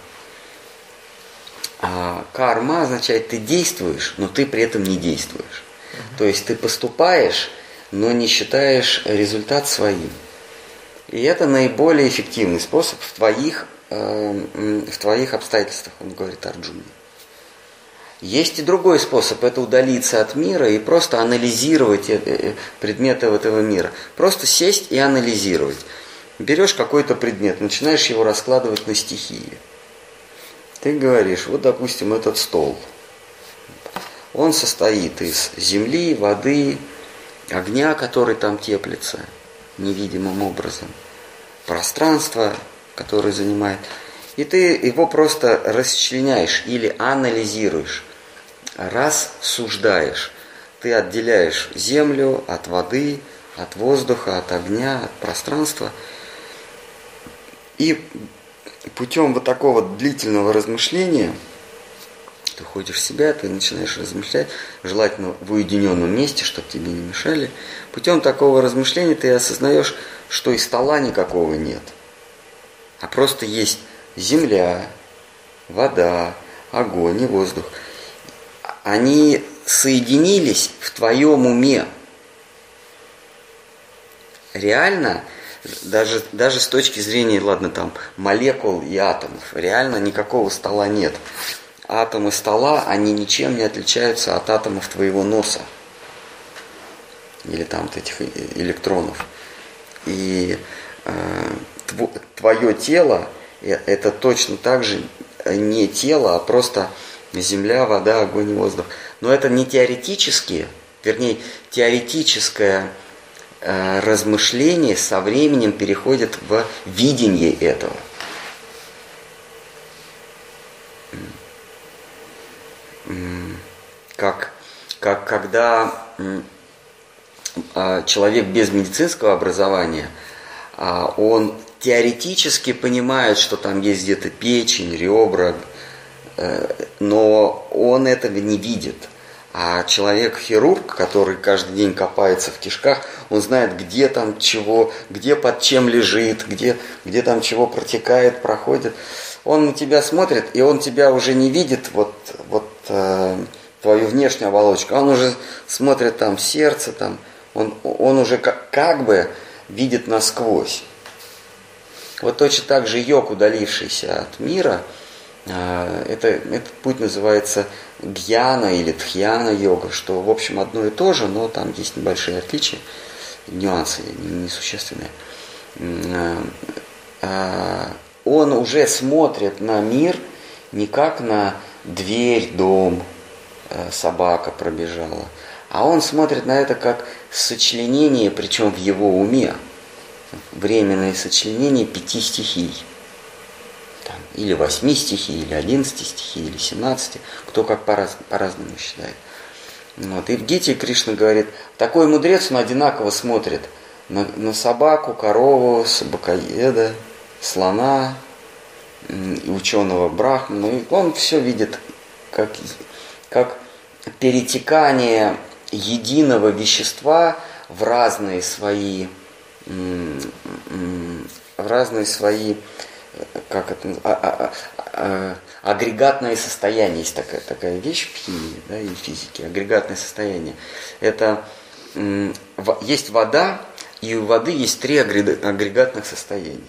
Карма означает, ты действуешь, но ты при этом не действуешь. То есть ты поступаешь, но не считаешь результат своим. И это наиболее эффективный способ в твоих обстоятельствах, он говорит Арджуне. Есть и другой способ, это удалиться от мира и просто анализировать предметы этого мира. Просто сесть и анализировать. Берешь какой-то предмет, начинаешь его раскладывать на стихии. Ты говоришь, вот, допустим, этот стол. Он состоит из земли, воды, огня, который там теплится невидимым образом, пространства, которое занимает. И ты его просто расчленяешь или анализируешь, рассуждаешь. Ты отделяешь землю от воды, от воздуха, от огня, от пространства. И путем вот такого длительного размышления ты входишь в себя, ты начинаешь размышлять, желательно в уединенном месте, чтобы тебе не мешали. Путем такого размышления ты осознаешь, что и стола никакого нет, а просто есть земля, вода, огонь и воздух. Они соединились в твоем уме. Реально даже с точки зрения, ладно, там, молекул и атомов, реально никакого стола нет. Атомы стола, они ничем не отличаются от атомов твоего носа. Или там вот этих электронов. И твое тело, это точно так же не тело, а просто земля, вода, огонь и воздух. Но это не теоретические, вернее, теоретическое размышление со временем переходит в видение этого. Как когда человек без медицинского образования, он теоретически понимает, что там есть где-то печень, ребра, но он этого не видит. А человек-хирург, который каждый день копается в кишках, он знает, где там чего, где под чем лежит, где там чего протекает, проходит. Он на тебя смотрит, и он тебя уже не видит, твою внешнюю оболочку. Он уже смотрит там сердце, там, он уже как бы видит насквозь. Вот точно так же йог, удалившийся от мира, этот путь называется гьяна или дхьяна йога, что в общем одно и то же, но там есть небольшие отличия, нюансы несущественные. Он уже смотрит на мир не как на дверь, дом, собака пробежала, а он смотрит на это как сочленение, причем в его уме, временное сочленение 5 стихий. Или 8 стихий, или 11 стихий, или 17, кто как по-разному считает. Вот. И в Гите Кришна говорит, такой мудрец, он одинаково смотрит на собаку, корову, собакоеда, слона, ученого брахмана. И он все видит как перетекание единого вещества в разные свои как это, агрегатное состояние. Есть такая вещь в химии, да, и в физике. Агрегатное состояние. Это есть вода, и у воды есть 3 агрегатных состояния.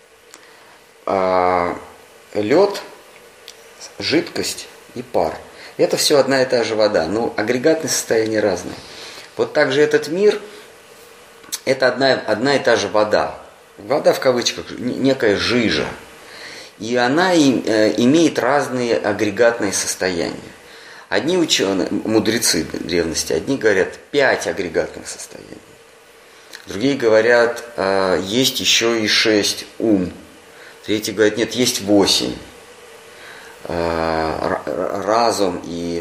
Лед, жидкость и пар. Это все одна и та же вода, но агрегатные состояния разные. Вот так же этот мир, это одна и та же вода. Вода в кавычках, некая жижа. И она имеет разные агрегатные состояния. Одни ученые, мудрецы древности, одни говорят 5 агрегатных состояний. Другие говорят, есть еще и 6 ум. Третьи говорят, нет, есть 8. Разум и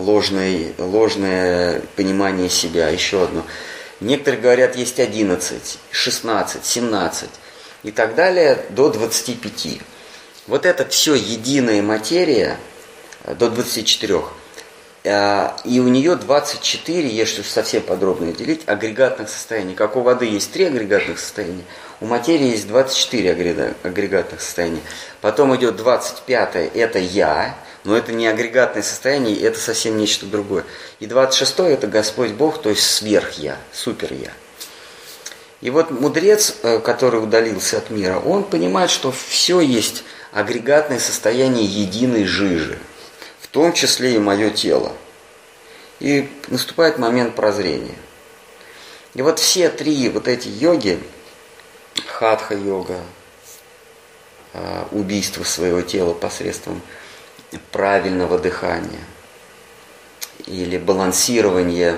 ложное понимание себя, еще одно. Некоторые говорят, есть 11, 16, 17 и так далее до 25. Вот это все единая материя до 24. И у нее 24, если совсем подробно делить, агрегатных состояний. Как у воды есть 3 агрегатных состояния, у материи есть 24 агрегатных состояния. Потом идет 25, это я, но это не агрегатное состояние, это совсем нечто другое. И 26 это Господь Бог, то есть сверх-я, супер-я. И вот мудрец, который удалился от мира, он понимает, что все есть агрегатное состояние единой жижи, в том числе и мое тело. И наступает момент прозрения. И вот все 3 вот эти йоги, хатха-йога, убийство своего тела посредством правильного дыхания или балансирование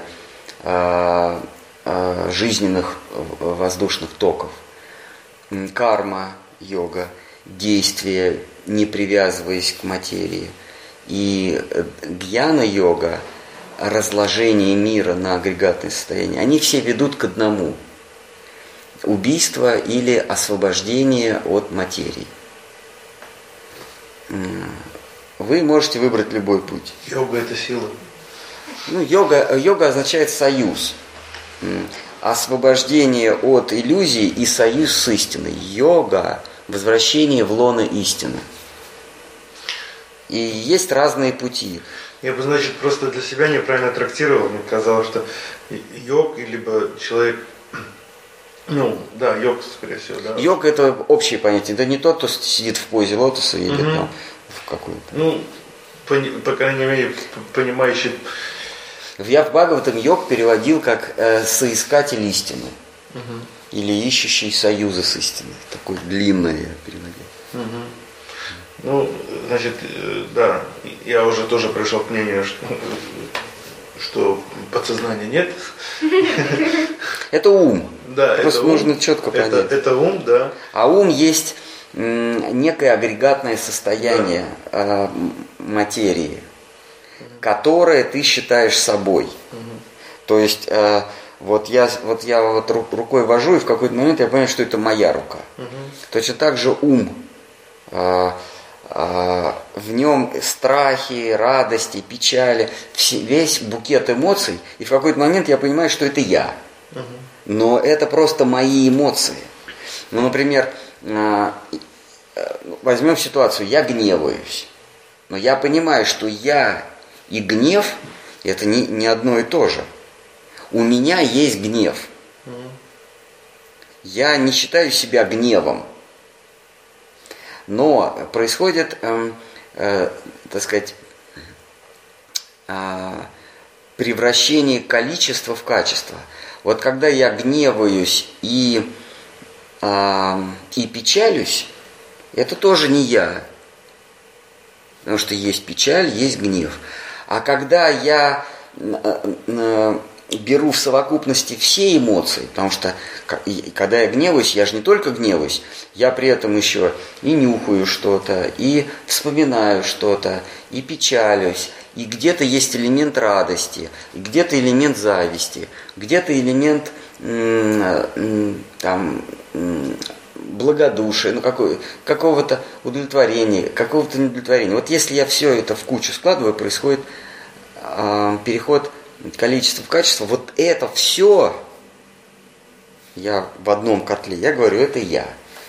жизненных воздушных токов, карма-йога, действие, не привязываясь к материи, и гьяна-йога, разложение мира на агрегатные состояния, они все ведут к одному – убийство или освобождение от материи. Вы можете выбрать любой путь. Йога – это сила. Йога означает союз. Освобождение от иллюзий и союз с истиной. Йога – возвращение в лоно истины. И есть разные пути. Я бы, значит, просто для себя неправильно трактировал. Мне казалось, что йог, либо человек Ну, да, йог, скорее всего, да. Йог это общее понятие. Это не тот, кто сидит в позе лотоса или там в какую-то. Ну, по крайней мере, понимающий. Я в Бхагаватам йог переводил как соискатель истины. Или ищущий союза с истиной. Такое длинное я переводил. Ну, значит, да, я уже тоже пришел к мнению, что подсознания нет. Это ум. Да, просто это ум, нужно четко понять. Это ум, да. А ум есть некое агрегатное состояние материи, которое ты считаешь собой. То есть вот я рукой вожу, и в какой-то момент я понимаю, что это моя рука. Точно так же ум. В нем страхи, радости, печали, весь букет эмоций, и в какой-то момент я понимаю, что это я. Но это просто мои эмоции. Ну, например, возьмем ситуацию, я гневаюсь, но я понимаю, что я и гнев – это не одно и то же. У меня есть гнев. Я не считаю себя гневом. Но происходит, так сказать, превращение количества в качество. Вот когда я гневаюсь и печалюсь, это тоже не я. Потому что есть печаль, есть гнев. А когда я беру в совокупности все эмоции, потому что когда я гневаюсь, я же не только гневаюсь, я при этом еще и нюхаю что-то, и вспоминаю что-то, и печалюсь, и где-то есть элемент радости, и где-то элемент зависти, где-то элемент благодушия, какого-то удовлетворения, какого-то неудовлетворения. Вот если я все это в кучу складываю, происходит переход количество в качество, вот это все я в одном котле, я говорю, это я.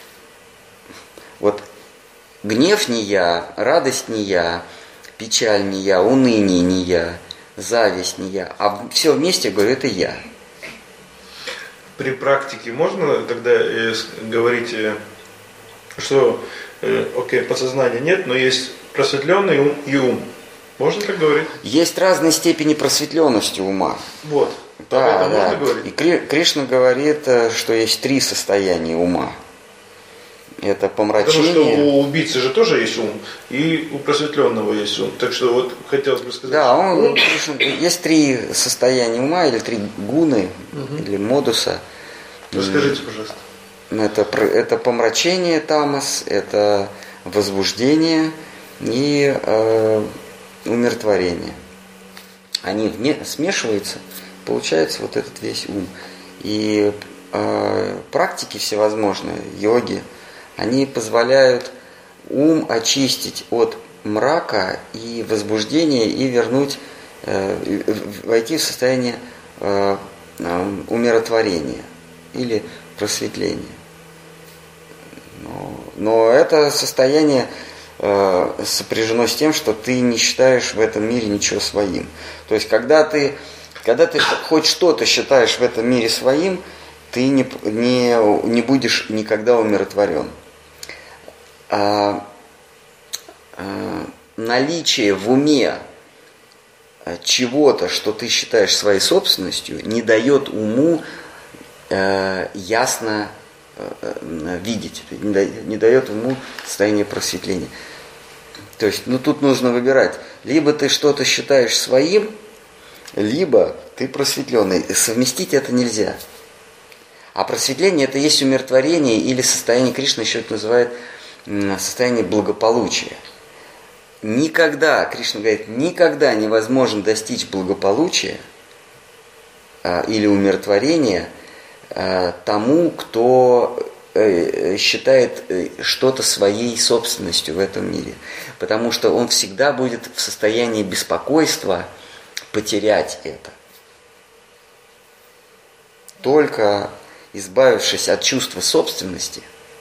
Вот гнев не я, радость не я, печаль не я, уныние не я, зависть не я, а все вместе, я говорю, это я. При практике можно тогда говорить, что, окей, подсознания нет, но есть просветленный ум и ум. Можно так говорить? Есть разные степени просветленности ума. Вот. Да, об этом можно говорить? И Кришна говорит, что есть 3 состояния ума. Это помрачение. Потому что у убийцы же тоже есть ум, и у просветленного есть ум. Так что вот хотелось бы сказать. Да, есть 3 состояния ума, или 3 гуны, или модуса. Расскажите, пожалуйста. Это помрачение, тамас, это возбуждение и умиротворение. Они смешиваются, получается вот этот весь ум. И практики всевозможные, йоги, они позволяют ум очистить от мрака и возбуждения и вернуть, войти в состояние умиротворения или просветления. Но это состояние сопряжено с тем, что ты не считаешь в этом мире ничего своим. То есть, когда ты хоть что-то считаешь в этом мире своим, ты не будешь никогда умиротворен. Наличие в уме чего-то, что ты считаешь своей собственностью, не дает уму ясно видеть, не дает уму состояние просветления. То есть, тут нужно выбирать. Либо ты что-то считаешь своим, либо ты просветленный. Совместить это нельзя. А просветление это есть умиротворение или состояние, Кришна еще это называет состояние благополучия. Никогда, Кришна говорит, никогда невозможно достичь благополучия или умиротворения тому, кто считает что-то своей собственностью в этом мире. Потому что он всегда будет в состоянии беспокойства потерять это. Только избавившись от чувства собственности,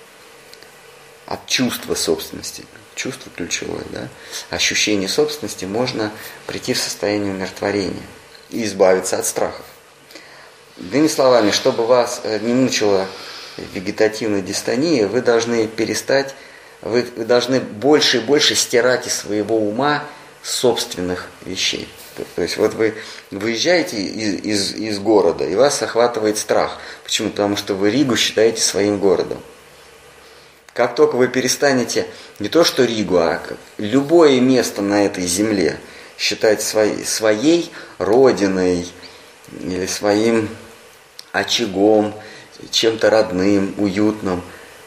чувство ключевое, да, ощущение собственности, можно прийти в состояние умиротворения и избавиться от страхов. Иными словами, чтобы вас не мучила вегетативная дистония, вы должны перестать, вы должны больше и больше стирать из своего ума собственных вещей. То есть вот вы выезжаете из города, и вас охватывает страх. Почему? Потому что вы Ригу считаете своим городом. Как только вы перестанете не то что Ригу, а любое место на этой земле считать своей родиной или своим очагом, чем-то родным, уютным,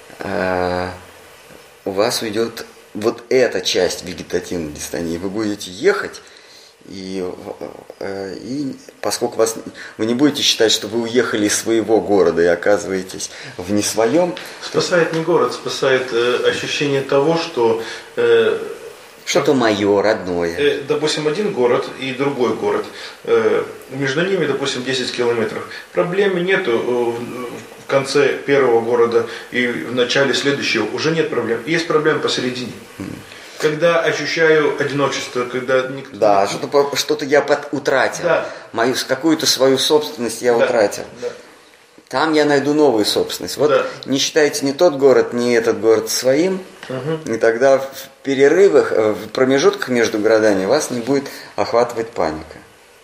у вас уйдет вот эта часть вегетативной дистонии. Вы будете ехать, и поскольку вы не будете считать, что вы уехали из своего города и оказываетесь в не своем. Спасает не город, спасает ощущение того, что что-то мое, родное. Допустим, один город и другой город. Между ними, допустим, 10 километров. Проблемы нету в конце первого города и в начале следующего. Уже нет проблем. Есть проблемы посередине. Когда ощущаю одиночество, когда никто... Да, что-то я утратил. Да. Какую-то свою собственность я утратил. Да. Там я найду новую собственность. Вот не считайте ни тот город, ни этот город своим, и тогда в перерывах, в промежутках между городами вас не будет охватывать паника.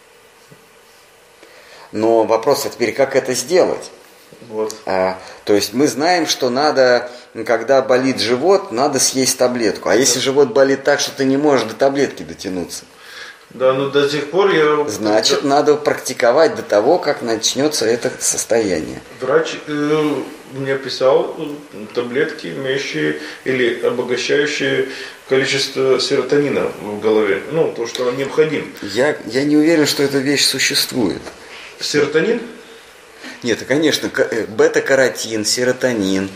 Но вопрос, а теперь как это сделать? Вот. То есть мы знаем, что надо, когда болит живот, надо съесть таблетку. А если живот болит так, что ты не можешь до таблетки дотянуться? Да, но до сих пор я... Значит, надо практиковать до того, как начнется это состояние. Врач мне писал таблетки, имеющие или обогащающие количество серотонина в голове. Ну, то, что необходимо. Я не уверен, что эта вещь существует. Серотонин? Нет, конечно, бета-каротин, серотонин,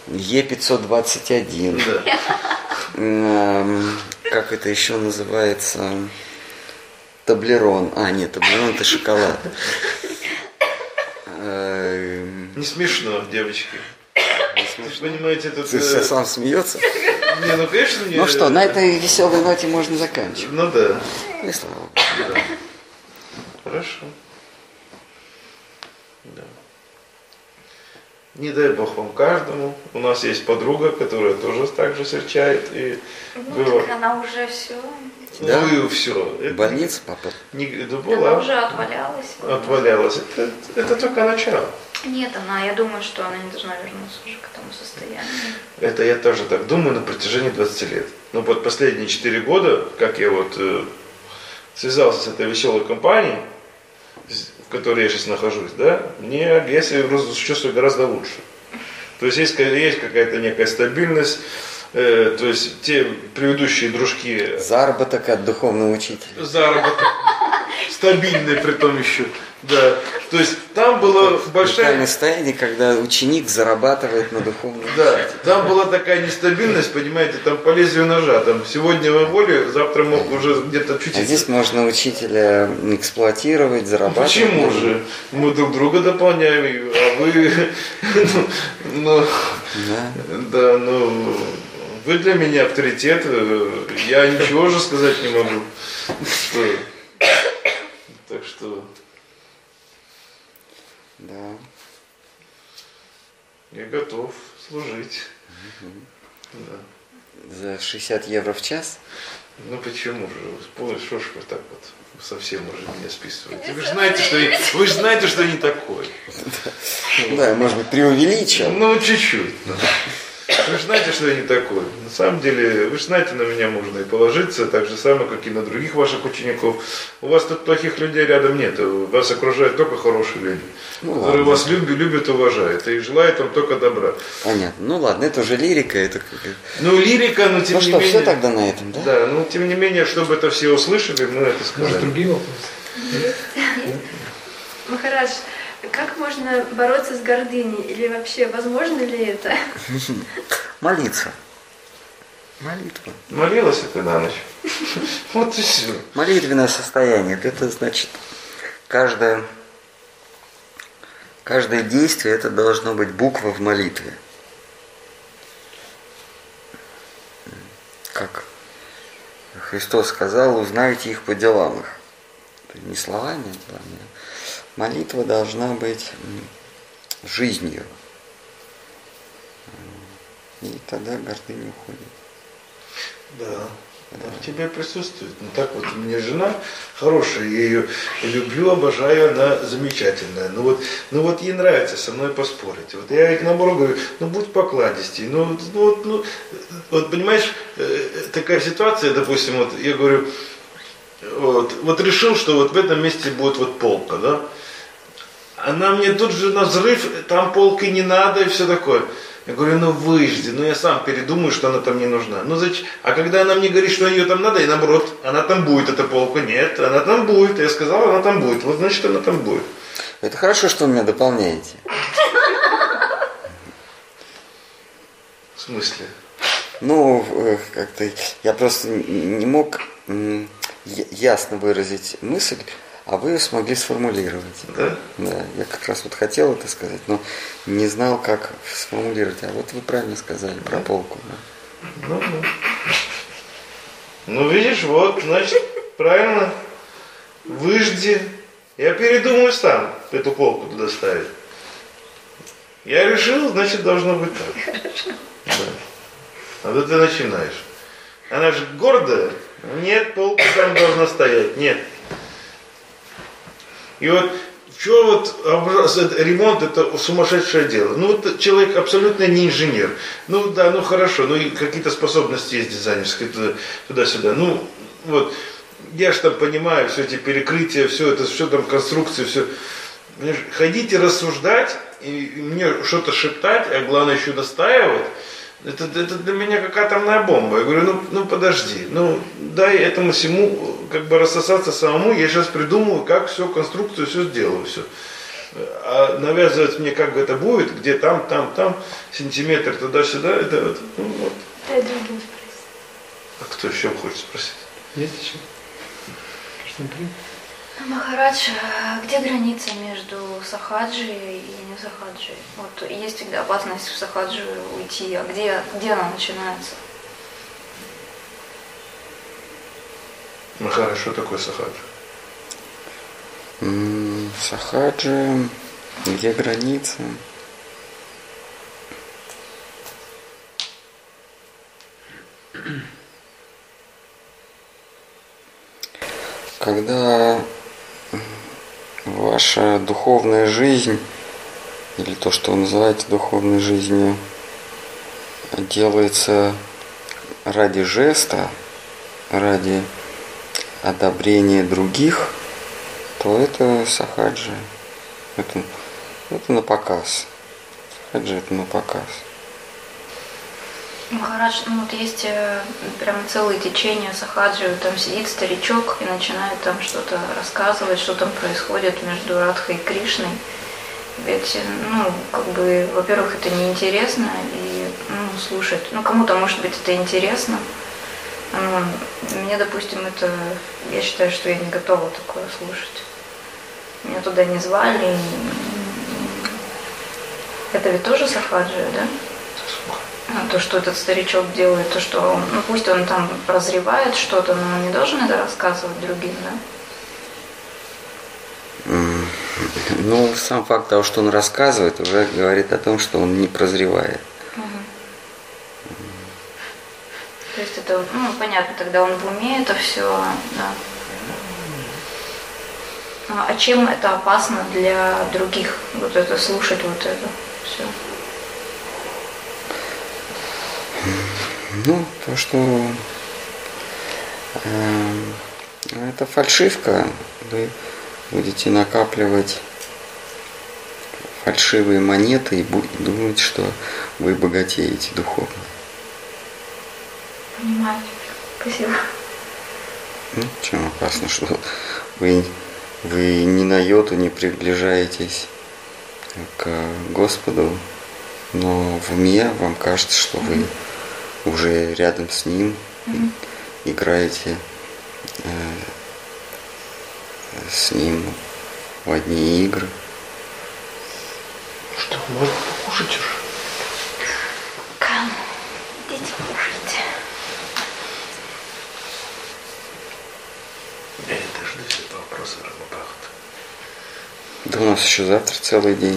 Е521. Да. Как это еще называется? Таблерон. Нет, таблерон это шоколад. Не смешно, девочки. Не смешно. Понимаете, тут... Ты сам смеется? Не, ну конечно не... Ну что, на этой веселой ноте можно заканчивать. Ну да. И слава Богу. Да. Хорошо. Да. Не дай Бог вам каждому. У нас есть подруга, которая тоже так же серчает. И так она уже все. Да? Ну и все. Больница, папа? Она была. уже отвалялась. Отвалялась. Это только начало. Нет, я думаю, что она не должна вернуться уже к этому состоянию. Это я тоже так думаю на протяжении 20 лет. Но вот последние 4 года, как я связался с этой веселой компанией, в которой я сейчас нахожусь, да, я себя чувствую гораздо лучше. То есть есть какая-то некая стабильность, то есть те предыдущие дружки... Заработок от духовного учителя. Заработок. Стабильный при том еще. Да. То есть там было большая... состояние, когда ученик зарабатывает на духовном Да, учителе. там была такая нестабильность, понимаете, там по лезвию ножа. Там сегодня в воле, завтра мог уже где-то чуть-чуть... А здесь можно учителя эксплуатировать, зарабатывать. Почему же? Мы друг друга дополняем, а вы... Вы для меня авторитет, я ничего уже сказать не могу. Так что... Да. Я готов служить. Да. За 60 евро в час? Ну почему же? Что ж вы так совсем уже меня списываете? Вы же знаете, что я не такой. Да, может быть, преувеличил. Ну, чуть-чуть. Вы же знаете, что я не такой. На самом деле, вы же знаете, на меня можно и положиться, так же самое, как и на других ваших учеников. У вас тут плохих людей рядом нет. Вас окружают только хорошие люди, которые вас любят и уважают. И желают вам только добра. Понятно. Ну ладно, это уже лирика. Лирика, но тем не менее... все тогда на этом, да? Да, но тем не менее, чтобы это все услышали, мы это сказали. Может, другие вопросы? Махарадж, как можно бороться с гордыней? Или вообще, возможно ли это? Молиться. Молитва. Молилась ты на ночь? Вот и все. Молитвенное состояние. Это значит, каждое действие, это должно быть буква в молитве. Как Христос сказал, узнайте их по делам их. Не словами, молитва должна быть жизнью. И тогда гордыня уходит. Да. Она в тебе присутствует. Ну так вот, у меня жена хорошая, я ее люблю, обожаю, она замечательная. Ну вот ей нравится со мной поспорить. Вот я ей наоборот говорю, ну будь покладистей. Вот понимаешь, такая ситуация, допустим, вот я говорю, вот решил, что вот в этом месте будет вот полка, да? Она мне тут же на взрыв, там полки не надо и все такое. Я говорю, ну выжди, ну я сам передумаю, что она там не нужна. Ну зачем? А когда она мне говорит, что ее там надо, и наоборот, она там будет, эта полка. Нет, она там будет. Я сказал, она там будет. Вот значит, она там будет. Это хорошо, что вы меня дополняете. В смысле? Ну, как-то я просто не мог ясно выразить мысль, а вы ее смогли сформулировать. Да? Да, я как раз вот хотел это сказать, но не знал, как сформулировать. А вот вы правильно сказали про полку. Да. Ну, видишь, вот, значит, правильно. Выжди. Я передумаю сам эту полку туда ставить. Я решил, значит, должно быть так. Да. А вот ты начинаешь. Она же гордая. Нет, полка там должна стоять. Нет. И вот что вот ремонт это сумасшедшее дело. Ну вот человек абсолютно не инженер. Ну да, ну хорошо, ну и какие-то способности есть дизайнерские туда-сюда. Ну вот, я же там понимаю все эти перекрытия, все это, все там конструкции, все. Ходить и рассуждать, и мне что-то шептать, а главное еще настаивать. Это для меня какая-то атомная бомба. Я говорю, ну подожди, ну дай этому всему как бы рассосаться самому, я сейчас придумаю, как все, конструкцию, все сделаю, все. А навязывать мне, как бы это будет, где там, сантиметр туда-сюда, это вот, ну вот. Дай другим спросить. А кто еще хочет спросить? Есть еще? Смотри. Махарадж, где граница между сахаджи и не сахаджи? Вот есть всегда опасность в сахаджи уйти, а где она начинается? Махарадж, что такое сахаджи? Сахаджи, где граница? Когда ваша духовная жизнь, или то, что вы называете духовной жизнью, делается ради жеста, ради одобрения других, то это сахаджи. Это на показ. Сахаджи это на показ. Махарадж, ну вот есть прям целые течения сахаджи, там сидит старичок и начинает там что-то рассказывать, что там происходит между Радхой и Кришной. Ведь, ну, как бы, во-первых, это неинтересно, и, ну, слушать, ну, кому-то, может быть, это интересно. Мне, допустим, это, я считаю, что я не готова такое слушать. Меня туда не звали. Это ведь тоже сахаджи, да? То, что этот старичок делает, то, что, ну, пусть он там прозревает что-то, но он не должен это рассказывать другим, да? Ну, сам факт того, что он рассказывает, уже говорит о том, что он не прозревает. То есть это, ну, понятно, тогда он в уме это все, да. А чем это опасно для других, вот это слушать, вот это все? Ну, то, что это фальшивка, вы будете накапливать фальшивые монеты и думать, что вы богатеете духовно. Понимаю. Спасибо. Ну, чем опасно, что вы ни на йоту не приближаетесь к Господу, но в уме вам кажется, что вы уже рядом с Ним играете с Ним в одни игры. Что, можно покушать уже? Кому? Идите кушайте. Я не дождусь этого вопроса Рамабхакта. Да у нас еще завтра целый день.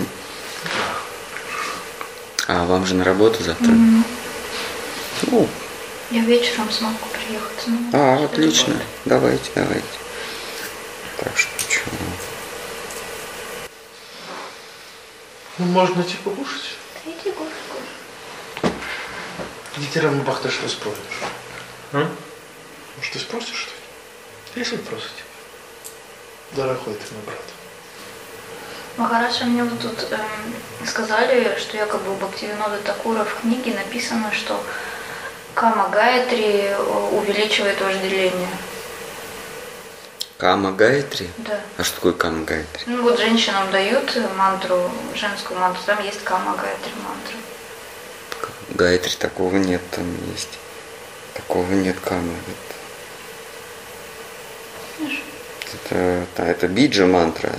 А вам же на работу завтра? Ну, Я вечером смогу приехать. отлично. Давайте. Так что что? Ну, можно идти покушать. Да иди кушай. Идите равно бахта, что спросишь. А? Может, ты спросишь что-то? Есть вопросы? Дорогой ты мой брат. Махараджа, мне вот тут сказали, что якобы у Бхактивинода Такура в книге написано, что Кама Гаятри увеличивает вожделение. Кама Гаятри? Да. А что такое Кама Гаятри? Ну вот женщинам дают мантру, женскую мантру, там есть Кама Гаятри мантра. Гаятри такого нет, там есть. Такого нет камы. Это биджа мантра.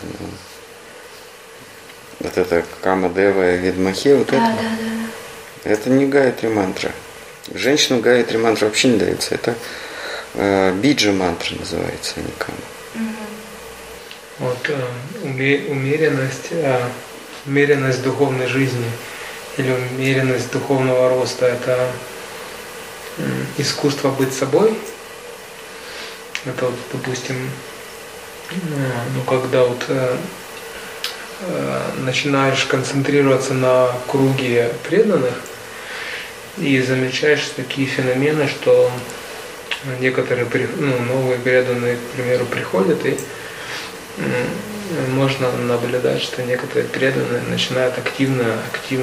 Вот это Кама Дева Видмахе, вот это. Да. Это не Гаятри мантра. Женщинам Гаятри мантра вообще не дается. Это биджа мантра называется, а не Кама. Вот умеренность духовной жизни или умеренность духовного роста – это искусство быть собой. Это вот, допустим, когда вот начинаешь концентрироваться на круге преданных и замечаешь такие феномены, что некоторые новые преданные, к примеру, приходят, и можно наблюдать, что некоторые преданные начинают активно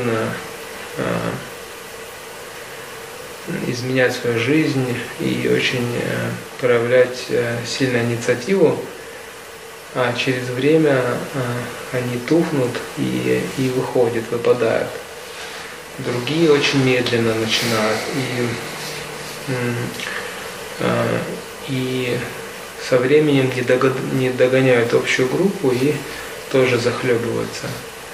изменять свою жизнь и очень проявлять сильную инициативу, а через время они тухнут и выпадают. Другие очень медленно начинают и со временем не догоняют общую группу и тоже захлебываются.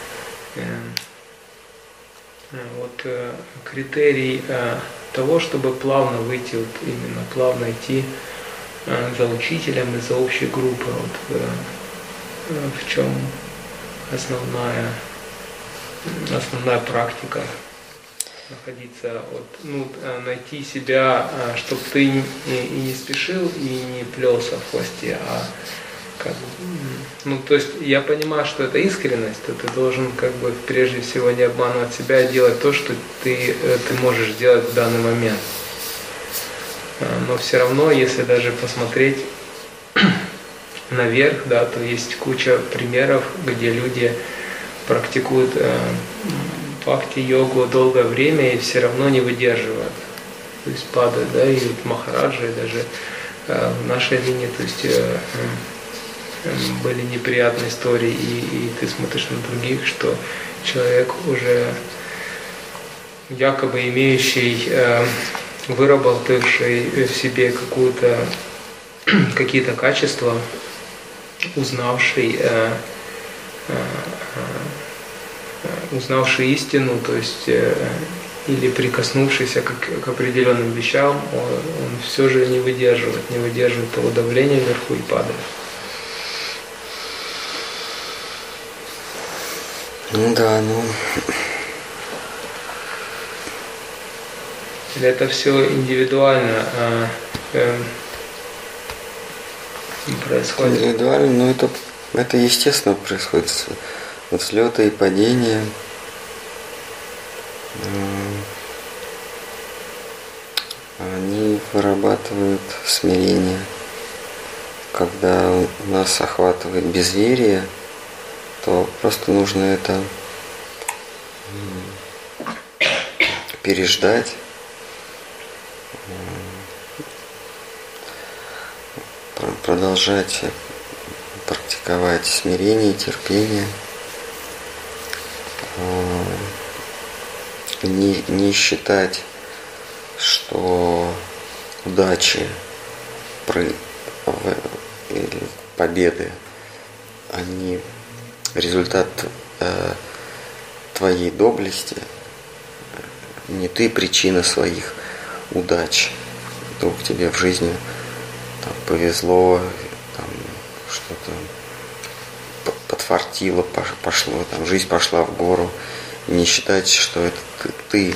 Вот критерий того, чтобы плавно выйти, вот именно плавно идти за учителем и за общей группой, вот в чем основная практика. Находиться, найти себя, чтобы ты и не спешил, и не плелся в хвосте, а то есть я понимаю, что это искренность, то ты должен прежде всего не обманывать себя, а делать то, что ты можешь делать в данный момент. Но все равно, если даже посмотреть наверх, да, то есть куча примеров, где люди практикуют бхакти-йогу долгое время и все равно не выдерживают. То есть падают, да, и вот Махараджи, и даже в нашей линии, то есть были неприятные истории, и ты смотришь на других, что человек уже якобы имеющий, выработавший в себе какие-то качества, узнавший истину, то есть или прикоснувшийся к определенным вещам, он все же не выдерживает того давления вверху и падает. Или это все индивидуально происходит? Индивидуально, это естественно происходит. Взлеты и падения. Они вырабатывают смирение. Когда нас охватывает безверие, то просто нужно это переждать, продолжать практиковать смирение, терпение, не считать, что удачи или победы, они результат твоей доблести, не ты причина своих удач. Вдруг тебе в жизни повезло, что-то подфартило, пошло, там, жизнь пошла в гору. Не считать, что это ты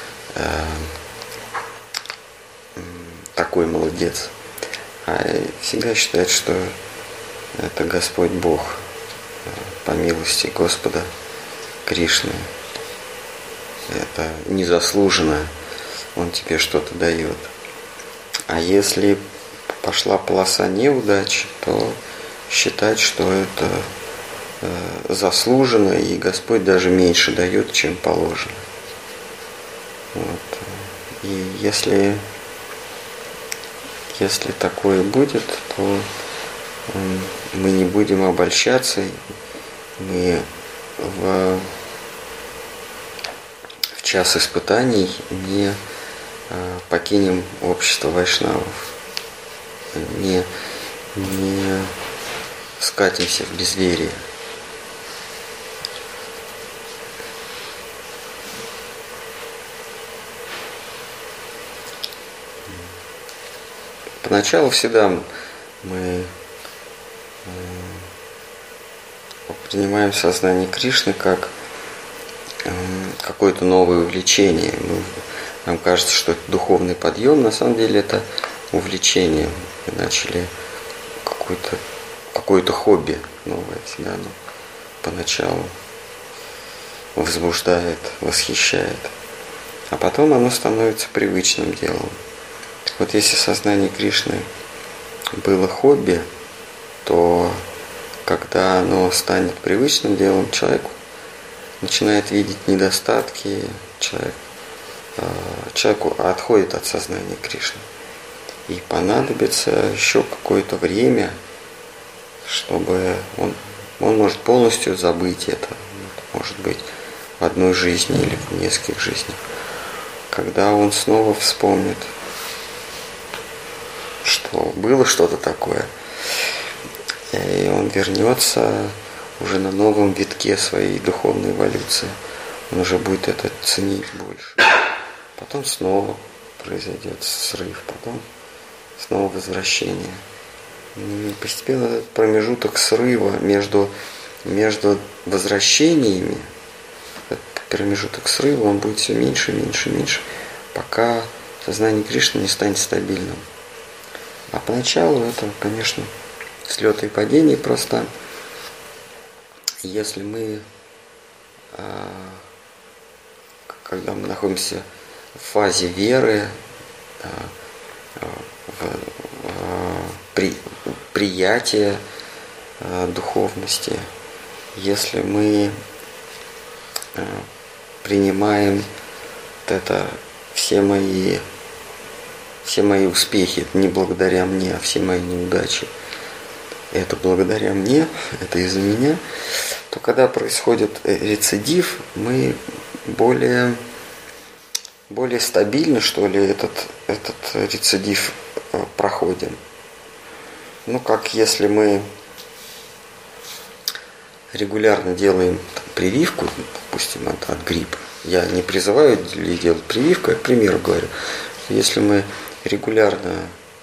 такой молодец. А всегда считать, что это Господь Бог по милости Господа Кришны. Это незаслуженно Он тебе что-то дает. А если пошла полоса неудач, то считать, что это заслуженно, и Господь даже меньше дает, чем положено. Вот. И если такое будет, то мы не будем обольщаться, мы в час испытаний не покинем общество вайшнавов, не скатимся в безверие. Поначалу всегда мы принимаем сознание Кришны как какое-то новое увлечение. Нам кажется, что это духовный подъем, на самом деле это увлечение. Мы начали какое-то хобби новое, всегда оно поначалу возбуждает, восхищает, а потом оно становится привычным делом. Вот если сознание Кришны было хобби, то когда оно станет привычным делом, человек начинает видеть недостатки, человеку отходит от сознания Кришны. И понадобится еще какое-то время, чтобы он может полностью забыть это. Может быть, в одной жизни или в нескольких жизнях. Когда он снова вспомнит, что было что-то такое, и он вернется уже на новом витке своей духовной эволюции. Он уже будет это ценить больше. Потом снова произойдет срыв, потом снова возвращение. И постепенно этот промежуток срыва между возвращениями, этот промежуток срыва, он будет все меньше, меньше, меньше, пока сознание Кришны не станет стабильным. А поначалу это, конечно, взлеты и падения просто. Если мы, когда мы находимся в фазе веры, приятия духовности, если мы принимаем это все мои успехи, это не благодаря мне, а все мои неудачи, это благодаря мне, это из-за меня, то когда происходит рецидив, мы более стабильно, что ли, этот рецидив проходим. Ну, как если мы регулярно делаем прививку, допустим, от гриппа. Я не призываю делать прививку, я к примеру говорю, что если мы регулярно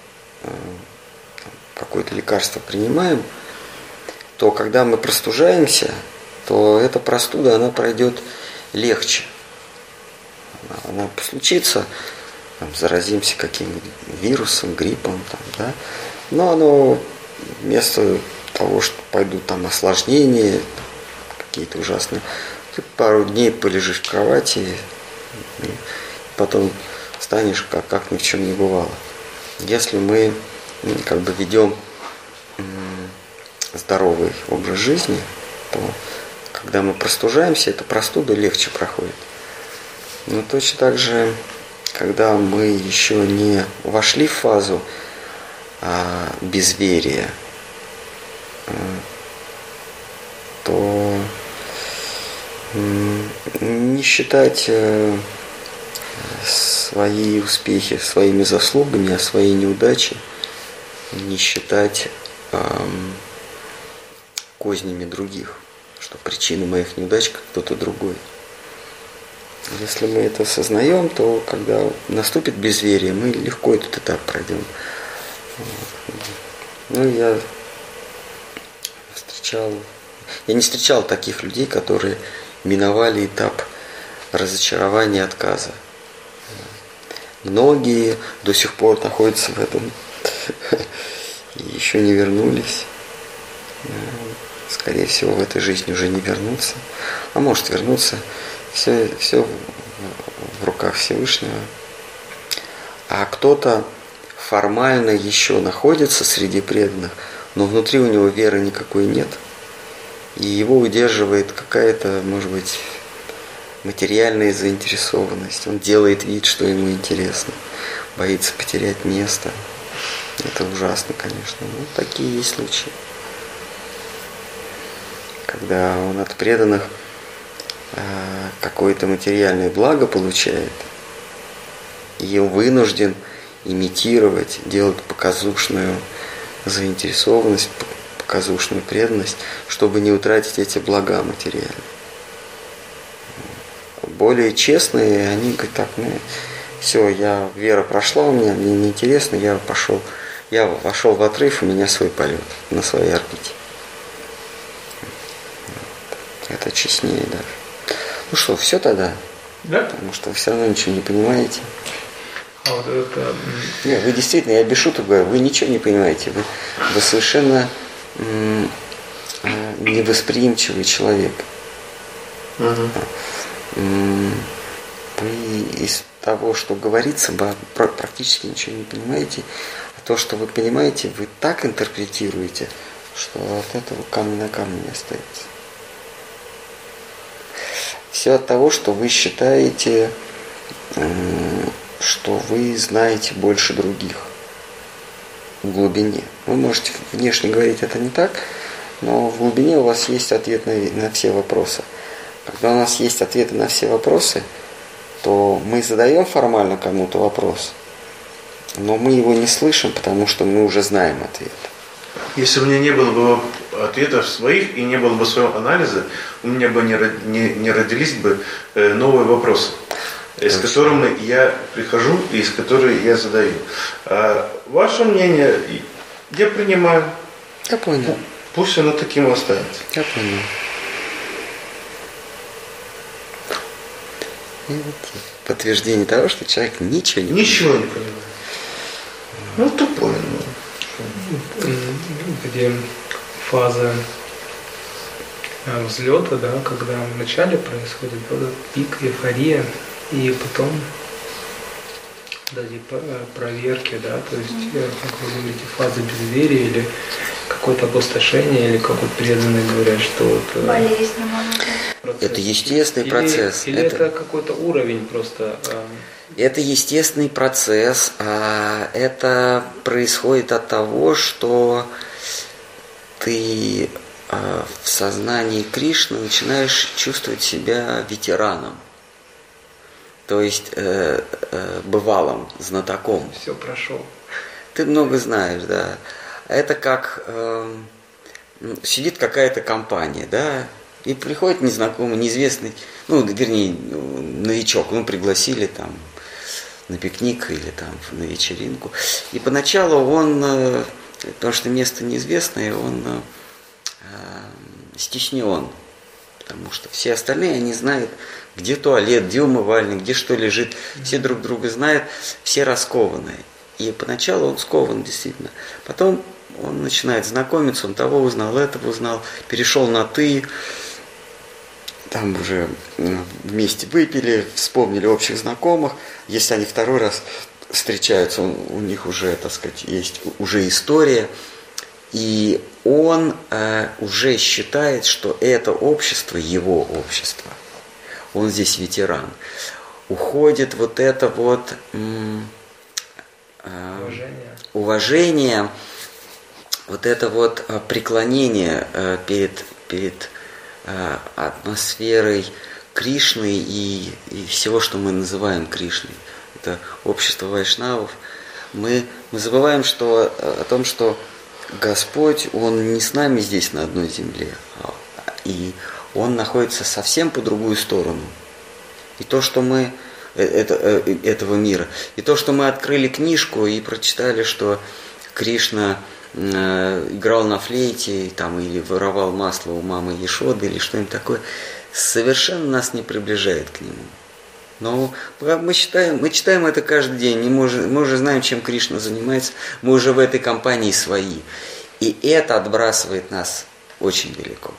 какое-то лекарство принимаем, то когда мы простужаемся, то эта простуда, она пройдет легче. Она случится, заразимся каким-нибудь вирусом, гриппом, да? Но оно вместо того, что пойдут там осложнения, какие-то ужасные, ты пару дней полежишь в кровати, и потом станешь как ни в чем не бывало. Если мы ведем здоровый образ жизни, то когда мы простужаемся, эта простуда легче проходит. Но точно так же, когда мы еще не вошли в фазу безверия, то не считать свои успехи своими заслугами, а свои неудачи не считать кознями других, что причина моих неудач кто-то другой. Если мы это осознаем, то когда наступит безверие, мы легко этот этап пройдем. Ну, я встречал, Я не встречал таких людей, которые миновали этап разочарования, отказа. Многие до сих пор находятся в этом и еще не вернулись. Скорее всего, в этой жизни уже не вернутся. А может вернуться. Все в руках Всевышнего. А кто-то формально еще находится среди преданных, но внутри у него веры никакой нет. И его удерживает какая-то, может быть, материальная заинтересованность. Он делает вид, что ему интересно. Боится потерять место. Это ужасно, конечно. Но такие есть случаи. Когда он от преданных какое-то материальное благо получает, и он вынужден имитировать, делать показушную заинтересованность, показушную преданность, чтобы не утратить эти блага материальные. Более честные, они говорят, так, все, вера прошла у меня, мне неинтересно, я вошел в отрыв, у меня свой полет на своей орбите. Это честнее даже. Ну что, все тогда? Да. Потому что вы все равно ничего не понимаете. А вот это... Нет, вы действительно, я без шуток говорю, вы ничего не понимаете. Вы совершенно невосприимчивый человек. Вы из того, что говорится, вы практически ничего не понимаете. А то, что вы понимаете, вы так интерпретируете, что от этого камня на камне не остается. Все от того, что вы считаете, что вы знаете больше других в глубине. Вы можете внешне говорить, это не так, но в глубине у вас есть ответ на все вопросы. Когда у нас есть ответы на все вопросы, то мы задаем формально кому-то вопрос, но мы его не слышим, потому что мы уже знаем ответ. Если у меня не было бы ответов своих и не было бы своего анализа, у меня бы не родились бы новые вопросы, с которыми я прихожу и с которыми я задаю. А ваше мнение я принимаю. Я понял. Пусть оно таким останется. Я понял. И вот подтверждение того, что человек ничего не понимает. Ну, тупой. Где фаза взлета, да, когда вначале происходит пик, эйфория, и потом проверки, да, то есть, как вы говорите, фаза безверия или какое-то опустошение, или как вот преданные говорят, что вот... Болезнь, может быть. Это естественный процесс. Или это какой-то уровень просто... Это естественный процесс, это происходит от того, что ты в сознании Кришны начинаешь чувствовать себя ветераном, то есть бывалым, знатоком. Все прошел. Ты много знаешь, да. Это как сидит какая-то компания, да, и приходит незнакомый, неизвестный, новичок, пригласили там на пикник или там на вечеринку. И поначалу он, потому что место неизвестное, он стеснен, потому что все остальные, они знают, где туалет, где умывальник, где что лежит, все друг друга знают, все раскованные. И поначалу он скован действительно. Потом он начинает знакомиться, он того узнал, этого узнал, перешел на «ты», там уже вместе выпили, вспомнили общих знакомых. Если они второй раз встречаются, у них уже, так сказать, есть уже история. И он уже считает, что это общество его общество. Он здесь ветеран. Уходит вот это вот уважение, вот это вот преклонение перед атмосферой Кришны и всего, что мы называем Кришной. Это общество вайшнавов. Мы забываем о том, что Господь, Он не с нами здесь на одной земле, и Он находится совсем по другую сторону. И то, что мы этого мира, и то, что мы открыли книжку и прочитали, что Кришна играл на флейте там, или воровал масло у мамы Ешоды или что-нибудь такое, совершенно нас не приближает к нему. Но мы читаем это каждый день, мы уже знаем, чем Кришна занимается, мы уже в этой компании свои. И это отбрасывает нас очень далеко.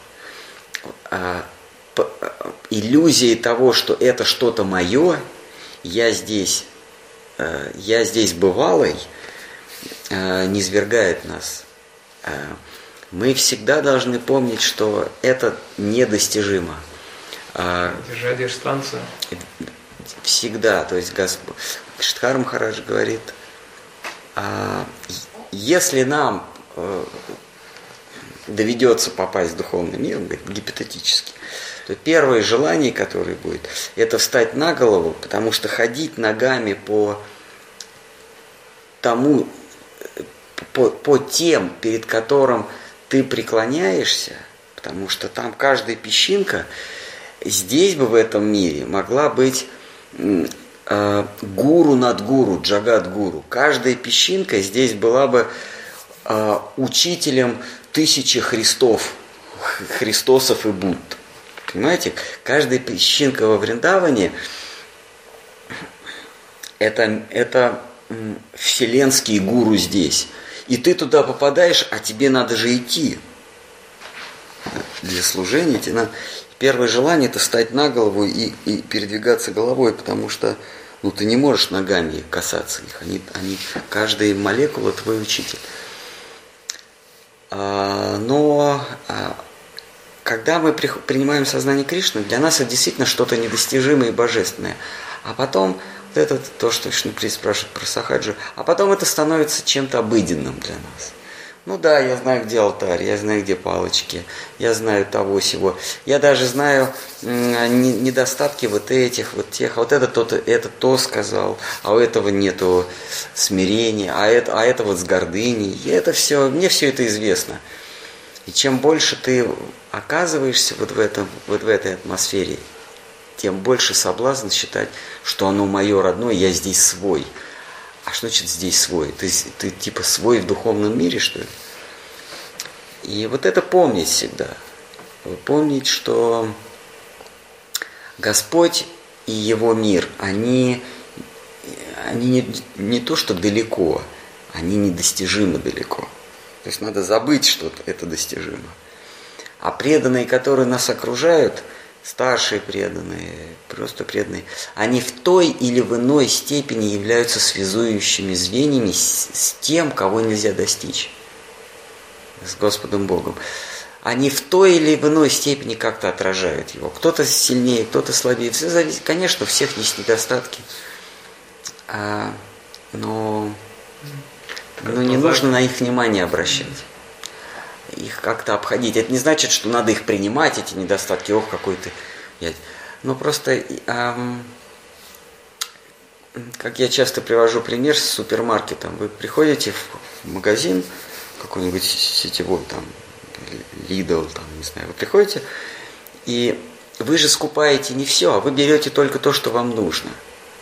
Иллюзией того, что это что-то мое, я здесь бывалый, низвергает нас. Мы всегда должны помнить, что это недостижимо. Держать дистанцию. Всегда. То есть Шридхар Махарадж говорит, если нам доведется попасть в духовный мир, говорит, гипотетически, то первое желание, которое будет, это встать на голову, потому что ходить ногами по тем, перед которым ты преклоняешься, потому что там каждая песчинка, здесь бы в этом мире могла быть гуру над гуру, джагат-гуру. Каждая песчинка здесь была бы учителем тысячи Христосов и Будд. Понимаете? Каждая песчинка во Вриндаване это вселенские гуру здесь. И ты туда попадаешь, а тебе надо же идти. Для служения тебе надо... Первое желание – это встать на голову и передвигаться головой, потому что ты не можешь ногами касаться их. Они, каждая молекула – твой учитель. Но когда мы принимаем сознание Кришны, для нас это действительно что-то недостижимое и божественное. А потом, вот это то, что Шрипри спрашивает про сахаджу, а потом это становится чем-то обыденным для нас. Ну да, я знаю, где алтарь, я знаю, где палочки, я знаю того-сего. Я даже знаю недостатки вот этих, вот тех. А вот это то сказал, а у этого нету смирения, а это вот с гордыней. И это все, мне все это известно. И чем больше ты оказываешься вот в этой атмосфере, тем больше соблазн считать, что оно мое родное, я здесь свой. А что значит здесь свой? Ты типа свой в духовном мире, что ли? И вот это помнить всегда. Помнить, что Господь и Его мир, они не то, что далеко, они недостижимо далеко. То есть надо забыть, что это достижимо. А преданные, которые нас окружают, старшие преданные, просто преданные, они в той или в иной степени являются связующими звеньями с тем, кого нельзя достичь, с Господом Богом. Они в той или в иной степени как-то отражают его. Кто-то сильнее, кто-то слабее. Все зависит. Конечно, у всех есть недостатки, но не нужно на их внимание обращать. Их как-то обходить. Это не значит, что надо их принимать, эти недостатки. Ох, какой ты. Но просто, как я часто привожу пример с супермаркетом. Вы приходите в магазин, какой-нибудь сетевой, там, Lidl, там, не знаю, вы приходите, и вы же скупаете не все, а вы берете только то, что вам нужно.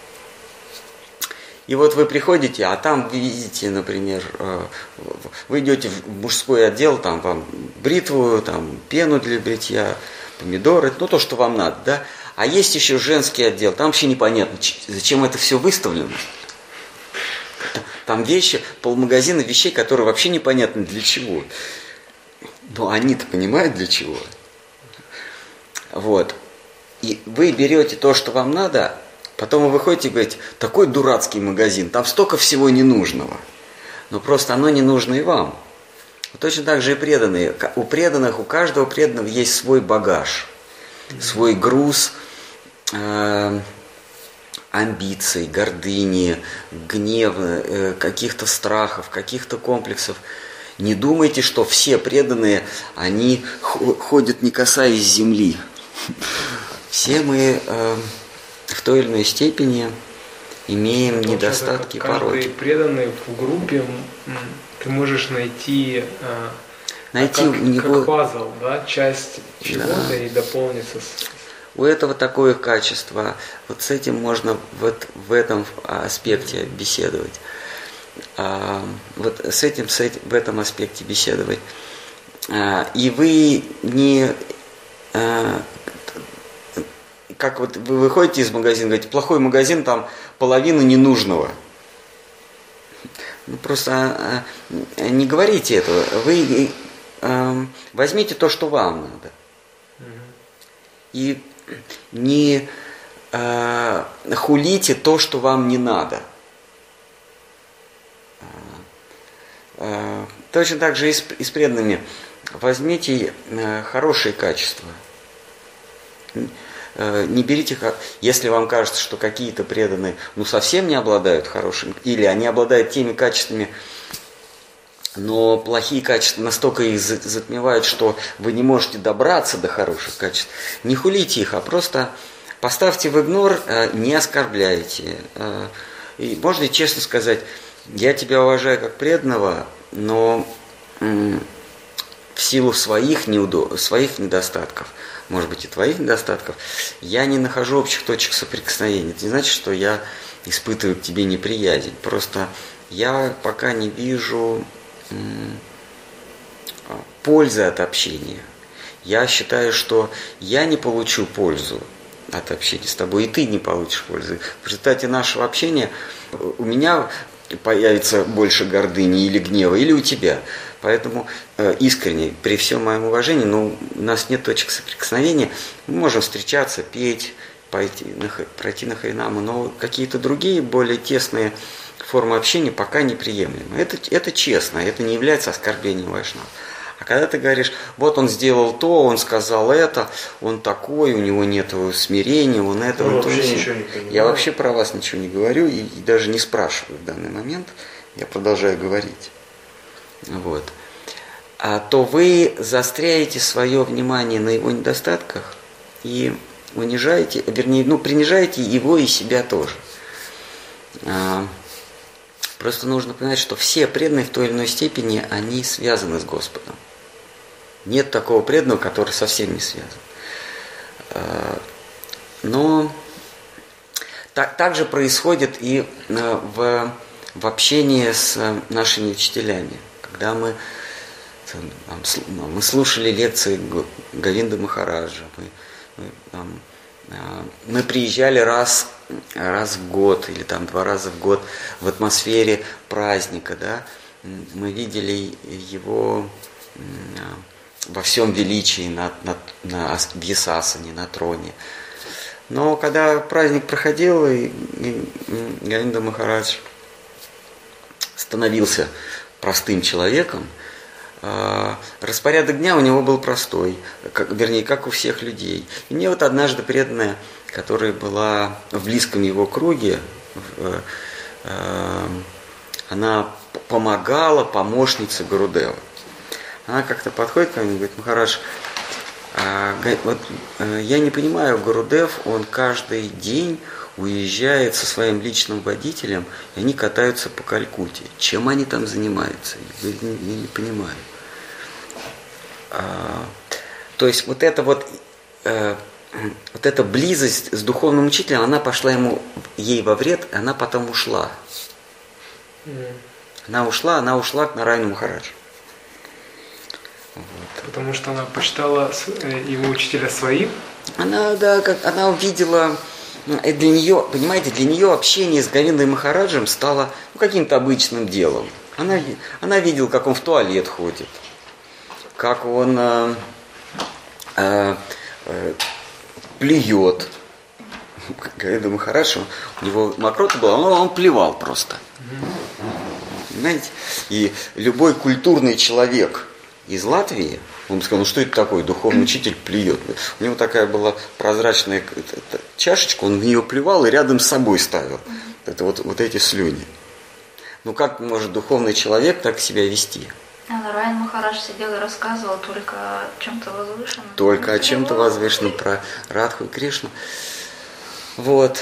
И вот вы приходите, а там вы видите, например, вы идете в мужской отдел, там вам бритву, там пену для бритья, помидоры, то, что вам надо, да? А есть еще женский отдел, там вообще непонятно, зачем это все выставлено. Там вещи, полмагазина вещей, которые вообще непонятно для чего. Но они-то понимают для чего. Вот. И вы берете то, что вам надо. Потом вы выходите и говорите, такой дурацкий магазин, там столько всего ненужного. Но просто оно не нужно и вам. Точно так же и преданные. У каждого преданного есть свой багаж, свой груз амбиций, гордыни, гнева, каких-то страхов, каких-то комплексов. Не думайте, что все преданные, они ходят не касаясь земли. Все мы... в той или иной степени имеем недостатки и пороки. Каждый преданный в группе ты можешь найти у него... как пазл, да, часть чего-то и дополниться. У этого такое качество. Вот с этим можно в этом аспекте беседовать. вот с этим, в этом аспекте беседовать. И вы не... Как вот вы выходите из магазина, говорите, плохой магазин, там половину ненужного. Ну, просто не говорите этого. Вы возьмите то, что вам надо. И не хулите то, что вам не надо. Точно так же и с преданными. Возьмите хорошие качества. Не берите, если вам кажется, что какие-то преданные совсем не обладают хорошим, или они обладают теми качествами, но плохие качества настолько их затмевают, что вы не можете добраться до хороших качеств. Не хулите их, а просто поставьте в игнор, не оскорбляйте. И можно честно сказать, я тебя уважаю как преданного, но в силу своих недостатков, может быть и твоих недостатков, я не нахожу общих точек соприкосновения. Это не значит, что я испытываю к тебе неприязнь. Просто я пока не вижу пользы от общения. Я считаю, что я не получу пользу от общения с тобой, и ты не получишь пользы. В результате нашего общения у меня появится больше гордыни или гнева, или у тебя. Поэтому искренне, при всем моем уважении, у нас нет точек соприкосновения. Мы можем встречаться, петь, пройти на харинаму, но какие-то другие, более тесные формы общения пока неприемлемы. Это честно, это не является оскорблением вайшнава. А когда ты говоришь, вот он сделал то, он сказал это, он такой, у него нет смирения, он этого, вообще ничего не понимает. Я вообще про вас ничего не говорю и даже не спрашиваю в данный момент, я продолжаю говорить. Вот. То вы заостряете свое внимание на его недостатках и унижаете, принижаете его и себя тоже. Просто нужно понимать, что все преданные в той или иной степени, они связаны с Господом. Нет такого преданного, который совсем не связан. Но так же происходит и в общении с нашими учителями. Когда мы слушали лекции Говинды Махараджа, мы приезжали раз в год или 2 раза в год в атмосфере праздника, да, мы видели его во всем величии в Вьясасане, на троне. Но когда праздник проходил, и Говинда Махарадж становился простым человеком, распорядок дня у него был простой, как у всех людей. И мне однажды преданная, которая была в близком его круге, она помогала помощнице Гурудева. Она как-то подходит ко мне и говорит: Махарадж, я не понимаю, Гурудев, он каждый день уезжает со своим личным водителем, и они катаются по Калькутте. Чем они там занимаются? Я не понимаю. То есть эта близость с духовным учителем, она пошла ей во вред, и она потом ушла. Она ушла к Нараяну Махараджу. Вот. Потому что она почитала его учителя своим? Она увидела, для нее общение с Говиндой Махараджем стало каким-то обычным делом. Она видела, как он в туалет ходит, как он плюет. Говинда Махарадж, у него мокрота была, но он плевал просто. Понимаете? И любой культурный человек из Латвии, он сказал, что это такое, духовный учитель плюет. У него такая была прозрачная чашечка, он в нее плевал и рядом с собой ставил. Это вот эти слюни. Как может духовный человек так себя вести? Нараян Махарадж сидел и рассказывал только о чем-то возвышенном. Только о чем-то возвышенном, про Радху и Кришну. Вот.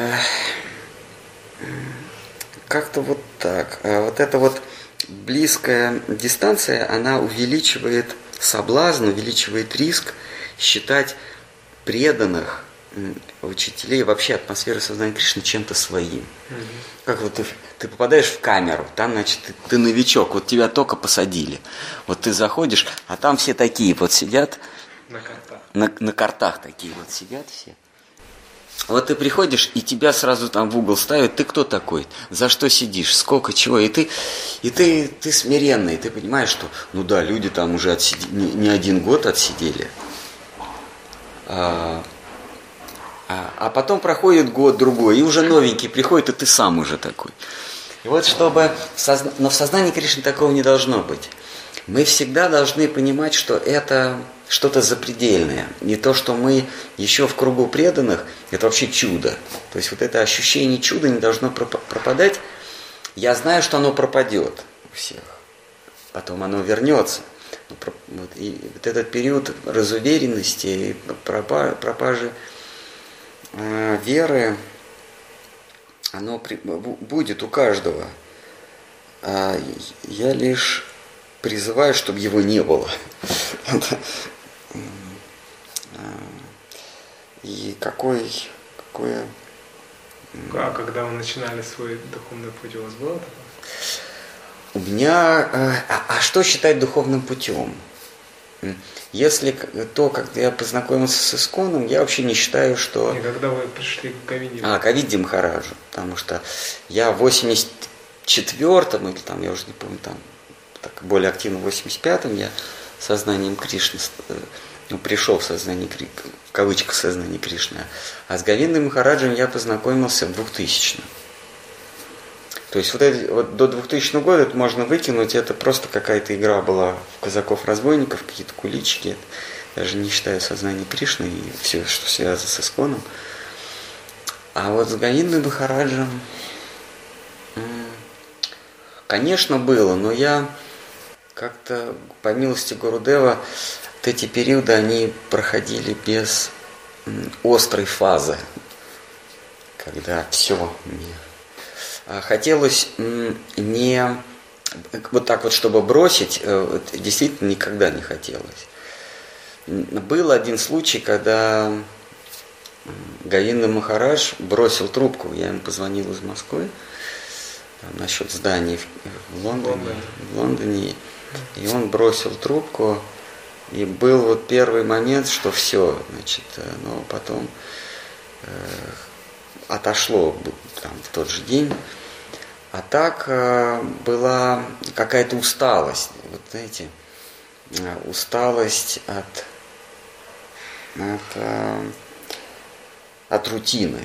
Как-то так. Вот эта близкая дистанция, она увеличивает соблазн, увеличивает риск считать преданных учителей вообще атмосфера сознания Кришны чем-то своим. Как вот ты попадаешь в камеру, там, значит, ты новичок, вот тебя только посадили. Вот ты заходишь, а там все такие вот сидят. На картах. На картах такие вот сидят все. Вот ты приходишь, и тебя сразу там в угол ставят. Ты кто такой? За что сидишь? Сколько чего? И ты смиренный, ты понимаешь, что, ну да, люди там уже не 1 год отсидели. А потом проходит год-другой, и уже новенький приходит, и ты сам уже такой. И вот чтобы... Но в сознании Кришны такого не должно быть. Мы всегда должны понимать, что это что-то запредельное. Не то, что мы еще в кругу преданных, это вообще чудо. То есть вот это ощущение чуда не должно пропадать. Я знаю, что оно пропадет у всех. Потом оно вернется. И вот этот период разуверенности и пропажи веры, оно будет у каждого. Я лишь призываю, чтобы его не было. И какое... А когда вы начинали свой духовный путь, у вас было такое? У меня... А что считать духовным путем? Если когда я познакомился с Исконом, я вообще не считаю, что... И когда вы пришли к Говинде? К Авидде Махараджу, потому что я в 84-м, или там, я уже не помню, там, так, более активно в 85-м, я сознанием Кришны, пришел в сознание, в кавычках, сознание Кришны. А с Говиндой Махараджем я познакомился в 2000-м. То есть вот до 2000 года это можно выкинуть, это просто какая-то игра была в казаков-разбойников, какие-то куличики, даже не считая сознания Кришны и все, что связано с Исконом. А вот с Говиндой Махараджем, конечно, было, но я как-то, по милости Гурудева, вот эти периоды, они проходили без острой фазы, когда все мне... Хотелось не вот так вот, чтобы бросить, действительно никогда не хотелось. Был один случай, когда Говинда Махарадж бросил трубку. Я ему позвонил из Москвы насчет зданий в Лондоне. И он бросил трубку. И был вот первый момент, что все, значит, но потом отошло там в тот же день. А так была какая-то усталость, вот знаете, усталость от рутины.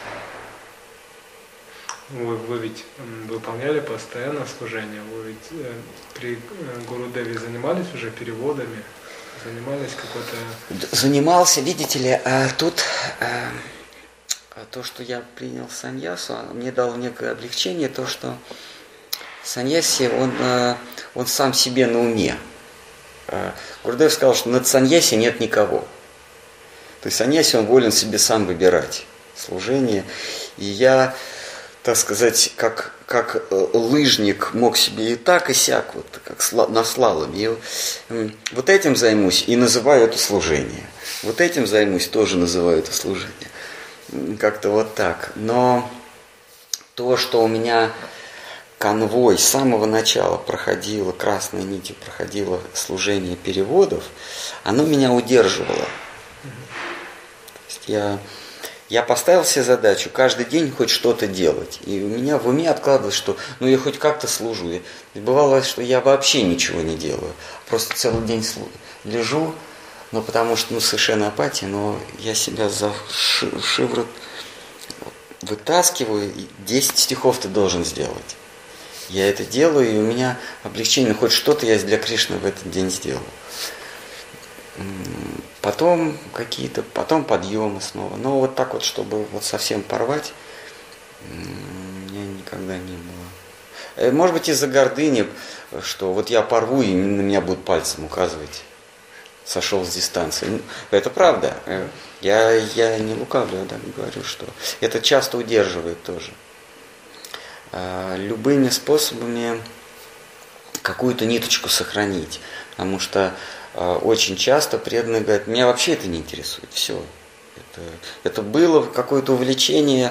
Вы ведь выполняли постоянно служение, вы ведь при Гурудеве занимались уже переводами, занимались какой-то... Занимался, видите ли, тут... То, что я принял саньясу, мне дало некое облегчение, то, что саньяси, он сам себе на уме. Гурудев сказал, что над саньяси нет никого. То есть саньяси, он волен себе сам выбирать служение. И я, так сказать, как лыжник мог себе и так, и сяк, вот, как на слаломе. Вот этим займусь и называю это служение. Вот этим займусь, тоже называю это служение. Как-то вот так. Но то, что у меня конвой с самого начала проходило, красной нитью проходило служение переводов, оно меня удерживало. То есть я поставил себе задачу каждый день хоть что-то делать. И у меня в уме откладывалось, что я хоть как-то служу. И бывало, что я вообще ничего не делаю. Просто целый день лежу. Потому что, совершенно апатия, но я себя за шиворот вытаскиваю, и 10 стихов ты должен сделать. Я это делаю, и у меня облегчение, хоть что-то я для Кришны в этот день сделал. Потом потом подъемы снова. Но вот так вот, чтобы вот совсем порвать, у меня никогда не было. Может быть, из-за гордыни, что вот я порву, и на меня будут пальцем указывать. Сошел с дистанции. Это правда. Я не лукавлю, говорю, что это часто удерживает тоже. Любыми способами какую-то ниточку сохранить. Потому что очень часто преданные говорят, меня вообще это не интересует. Все. Это было какое-то увлечение,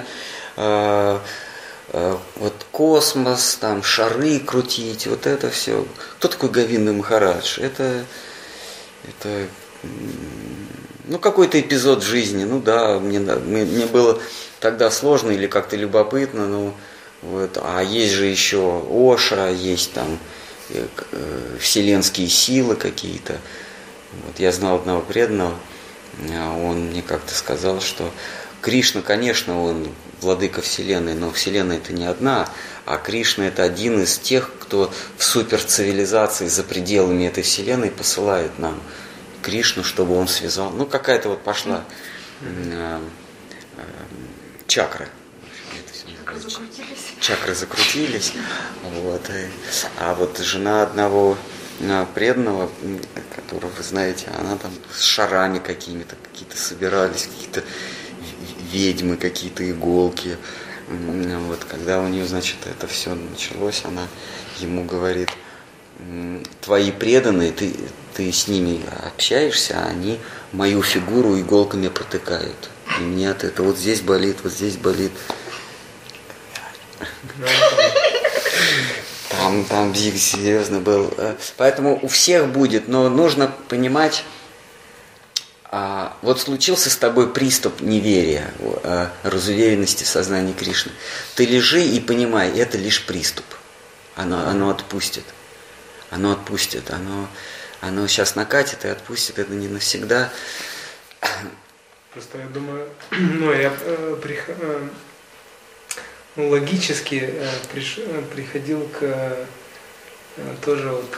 вот космос, там шары крутить, вот это все. Кто такой Говинда Махарадж? Это какой-то эпизод в жизни. Ну да, мне было тогда сложно или как-то любопытно, ну вот. А есть же еще Оша, есть там вселенские силы какие-то. Вот я знал одного преданного, он мне как-то сказал, что Кришна, конечно, он владыка Вселенной, но Вселенная это не одна, а Кришна это один из тех, кто в суперцивилизации за пределами этой Вселенной посылает нам Кришну, чтобы он связал. Ну, какая-то вот пошла чакра. Чакры закрутились. Вот. А вот жена одного преданного, которого вы знаете, она там с шарами какими-то собирались, какие-то ведьмы, какие-то иголки. Вот, когда у нее, значит, это все началось, она ему говорит: твои преданные, ты с ними общаешься, а они мою фигуру иголками протыкают. И мне от этого вот здесь болит, вот здесь болит. Там бзик серьезно был. Поэтому у всех будет, но нужно понимать, вот случился с тобой приступ неверия, разуверенности в сознании Кришны. Ты лежи и понимай, это лишь приступ. Оно отпустит. Оно отпустит. Оно сейчас накатит и отпустит. Это не навсегда. Просто я думаю, логически приходил тоже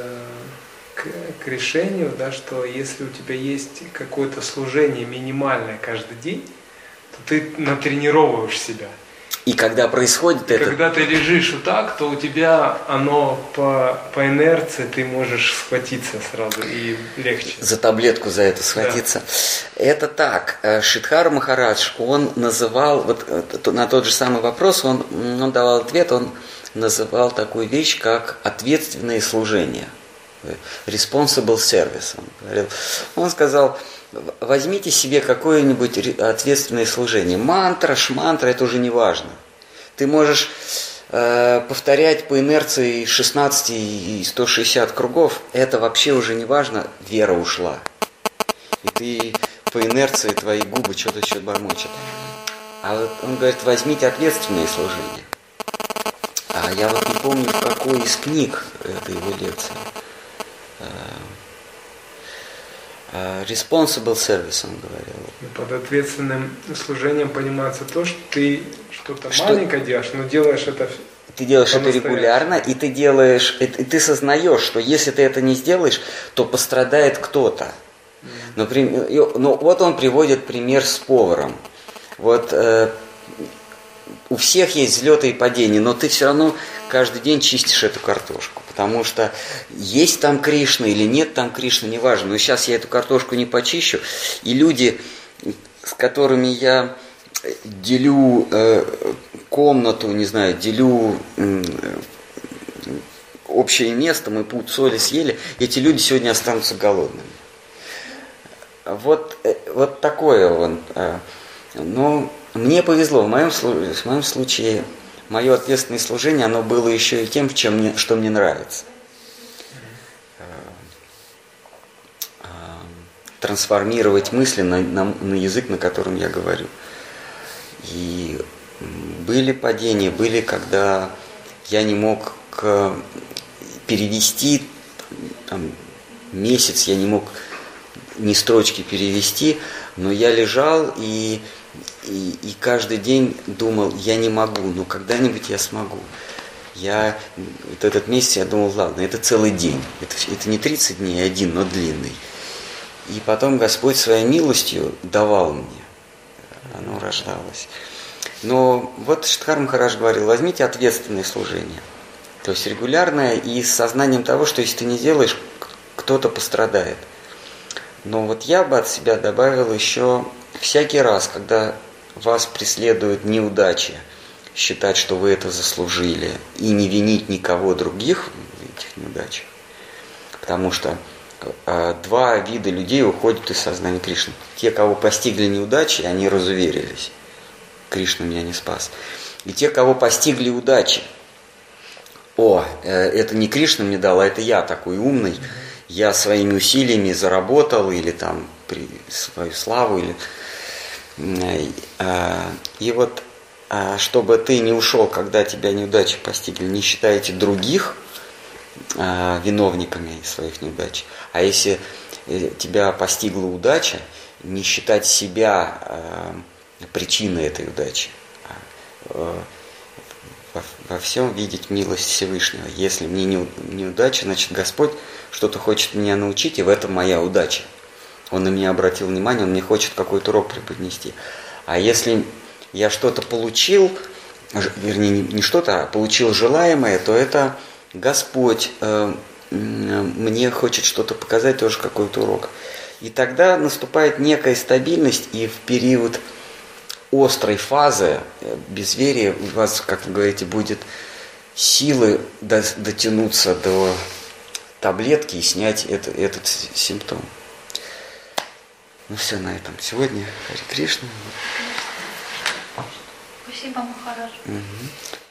к решению, да, что если у тебя есть какое-то служение минимальное каждый день, то ты натренировываешь себя. И когда происходит это... Когда ты лежишь вот так, то у тебя оно по инерции, ты можешь схватиться сразу и легче. За таблетку за это схватиться. Да. Это так. Шидхара Махарадж, он называл, вот на тот же самый вопрос, он давал ответ, он называл такую вещь, как ответственное служение. Responsible service. Он сказал: возьмите себе какое-нибудь ответственное служение. Мантра, шмантра, это уже не важно. Ты можешь повторять по инерции 16 и 160 кругов. Это вообще уже не важно. Вера ушла. И ты по инерции твои губы что-то бормочут. А вот он говорит: возьмите ответственное служение. А я вот не помню, в какой из книг это его лекция. Responsible service, он говорил. Под ответственным служением понимается то, что ты что-то маленькое делаешь, но делаешь это. Ты делаешь это регулярно, и ты делаешь, и ты сознаешь, что если ты это не сделаешь, то пострадает кто-то. Например, вот он приводит пример с поваром. Вот у всех есть взлеты и падения, но ты все равно каждый день чистишь эту картошку. Потому что есть там Кришна или нет там Кришны, неважно. Но сейчас я эту картошку не почищу. И люди, с которыми я делю комнату, не знаю, делю общее место, мы пуд соли съели, эти люди сегодня останутся голодными. Вот такое он. Но мне повезло. В моем случае мое ответственное служение, оно было еще и тем, что мне нравится. Трансформировать мысли на язык, на котором я говорю. И были падения, были, когда я не мог перевести, там, месяц я не мог ни строчки перевести, но я лежал и каждый день думал: я не могу, но когда-нибудь я смогу. Вот этот месяц я думал: ладно, это целый день. Это не 30 дней, а один, но длинный. И потом Господь своей милостью давал мне. Оно рождалось. Но вот Шидхара Махарадж говорил: возьмите ответственное служение. То есть регулярное и с сознанием того, что если ты не делаешь, кто-то пострадает. Но вот я бы от себя добавил еще: всякий раз, когда вас преследуют неудачи, считать, что вы это заслужили, и не винить никого других в этих неудачах. Потому что два вида людей уходят из сознания Кришны. Те, кого постигли неудачи, они разуверились. Кришна меня не спас. И те, кого постигли удачи. Это не Кришна мне дал, а это я такой умный. Я своими усилиями заработал, или там свою славу, или... И вот, чтобы ты не ушел, когда тебя неудачи постигли, не считайте других виновниками своих неудач. А если тебя постигла удача, не считать себя причиной этой удачи. Во всем видеть милость Всевышнего. Если мне неудача, значит Господь что-то хочет меня научить, и в этом моя удача. Он на меня обратил внимание, Он мне хочет какой-то урок преподнести. А если я что-то получил, вернее не что-то, а получил желаемое, то это Господь мне хочет что-то показать, тоже какой-то урок. И тогда наступает некая стабильность, и в период острой фазы безверия у вас, как вы говорите, будет силы дотянуться до таблетки и снять этот симптом. Ну все на этом сегодня. Харе Кришна. Спасибо, Махарадж. Угу.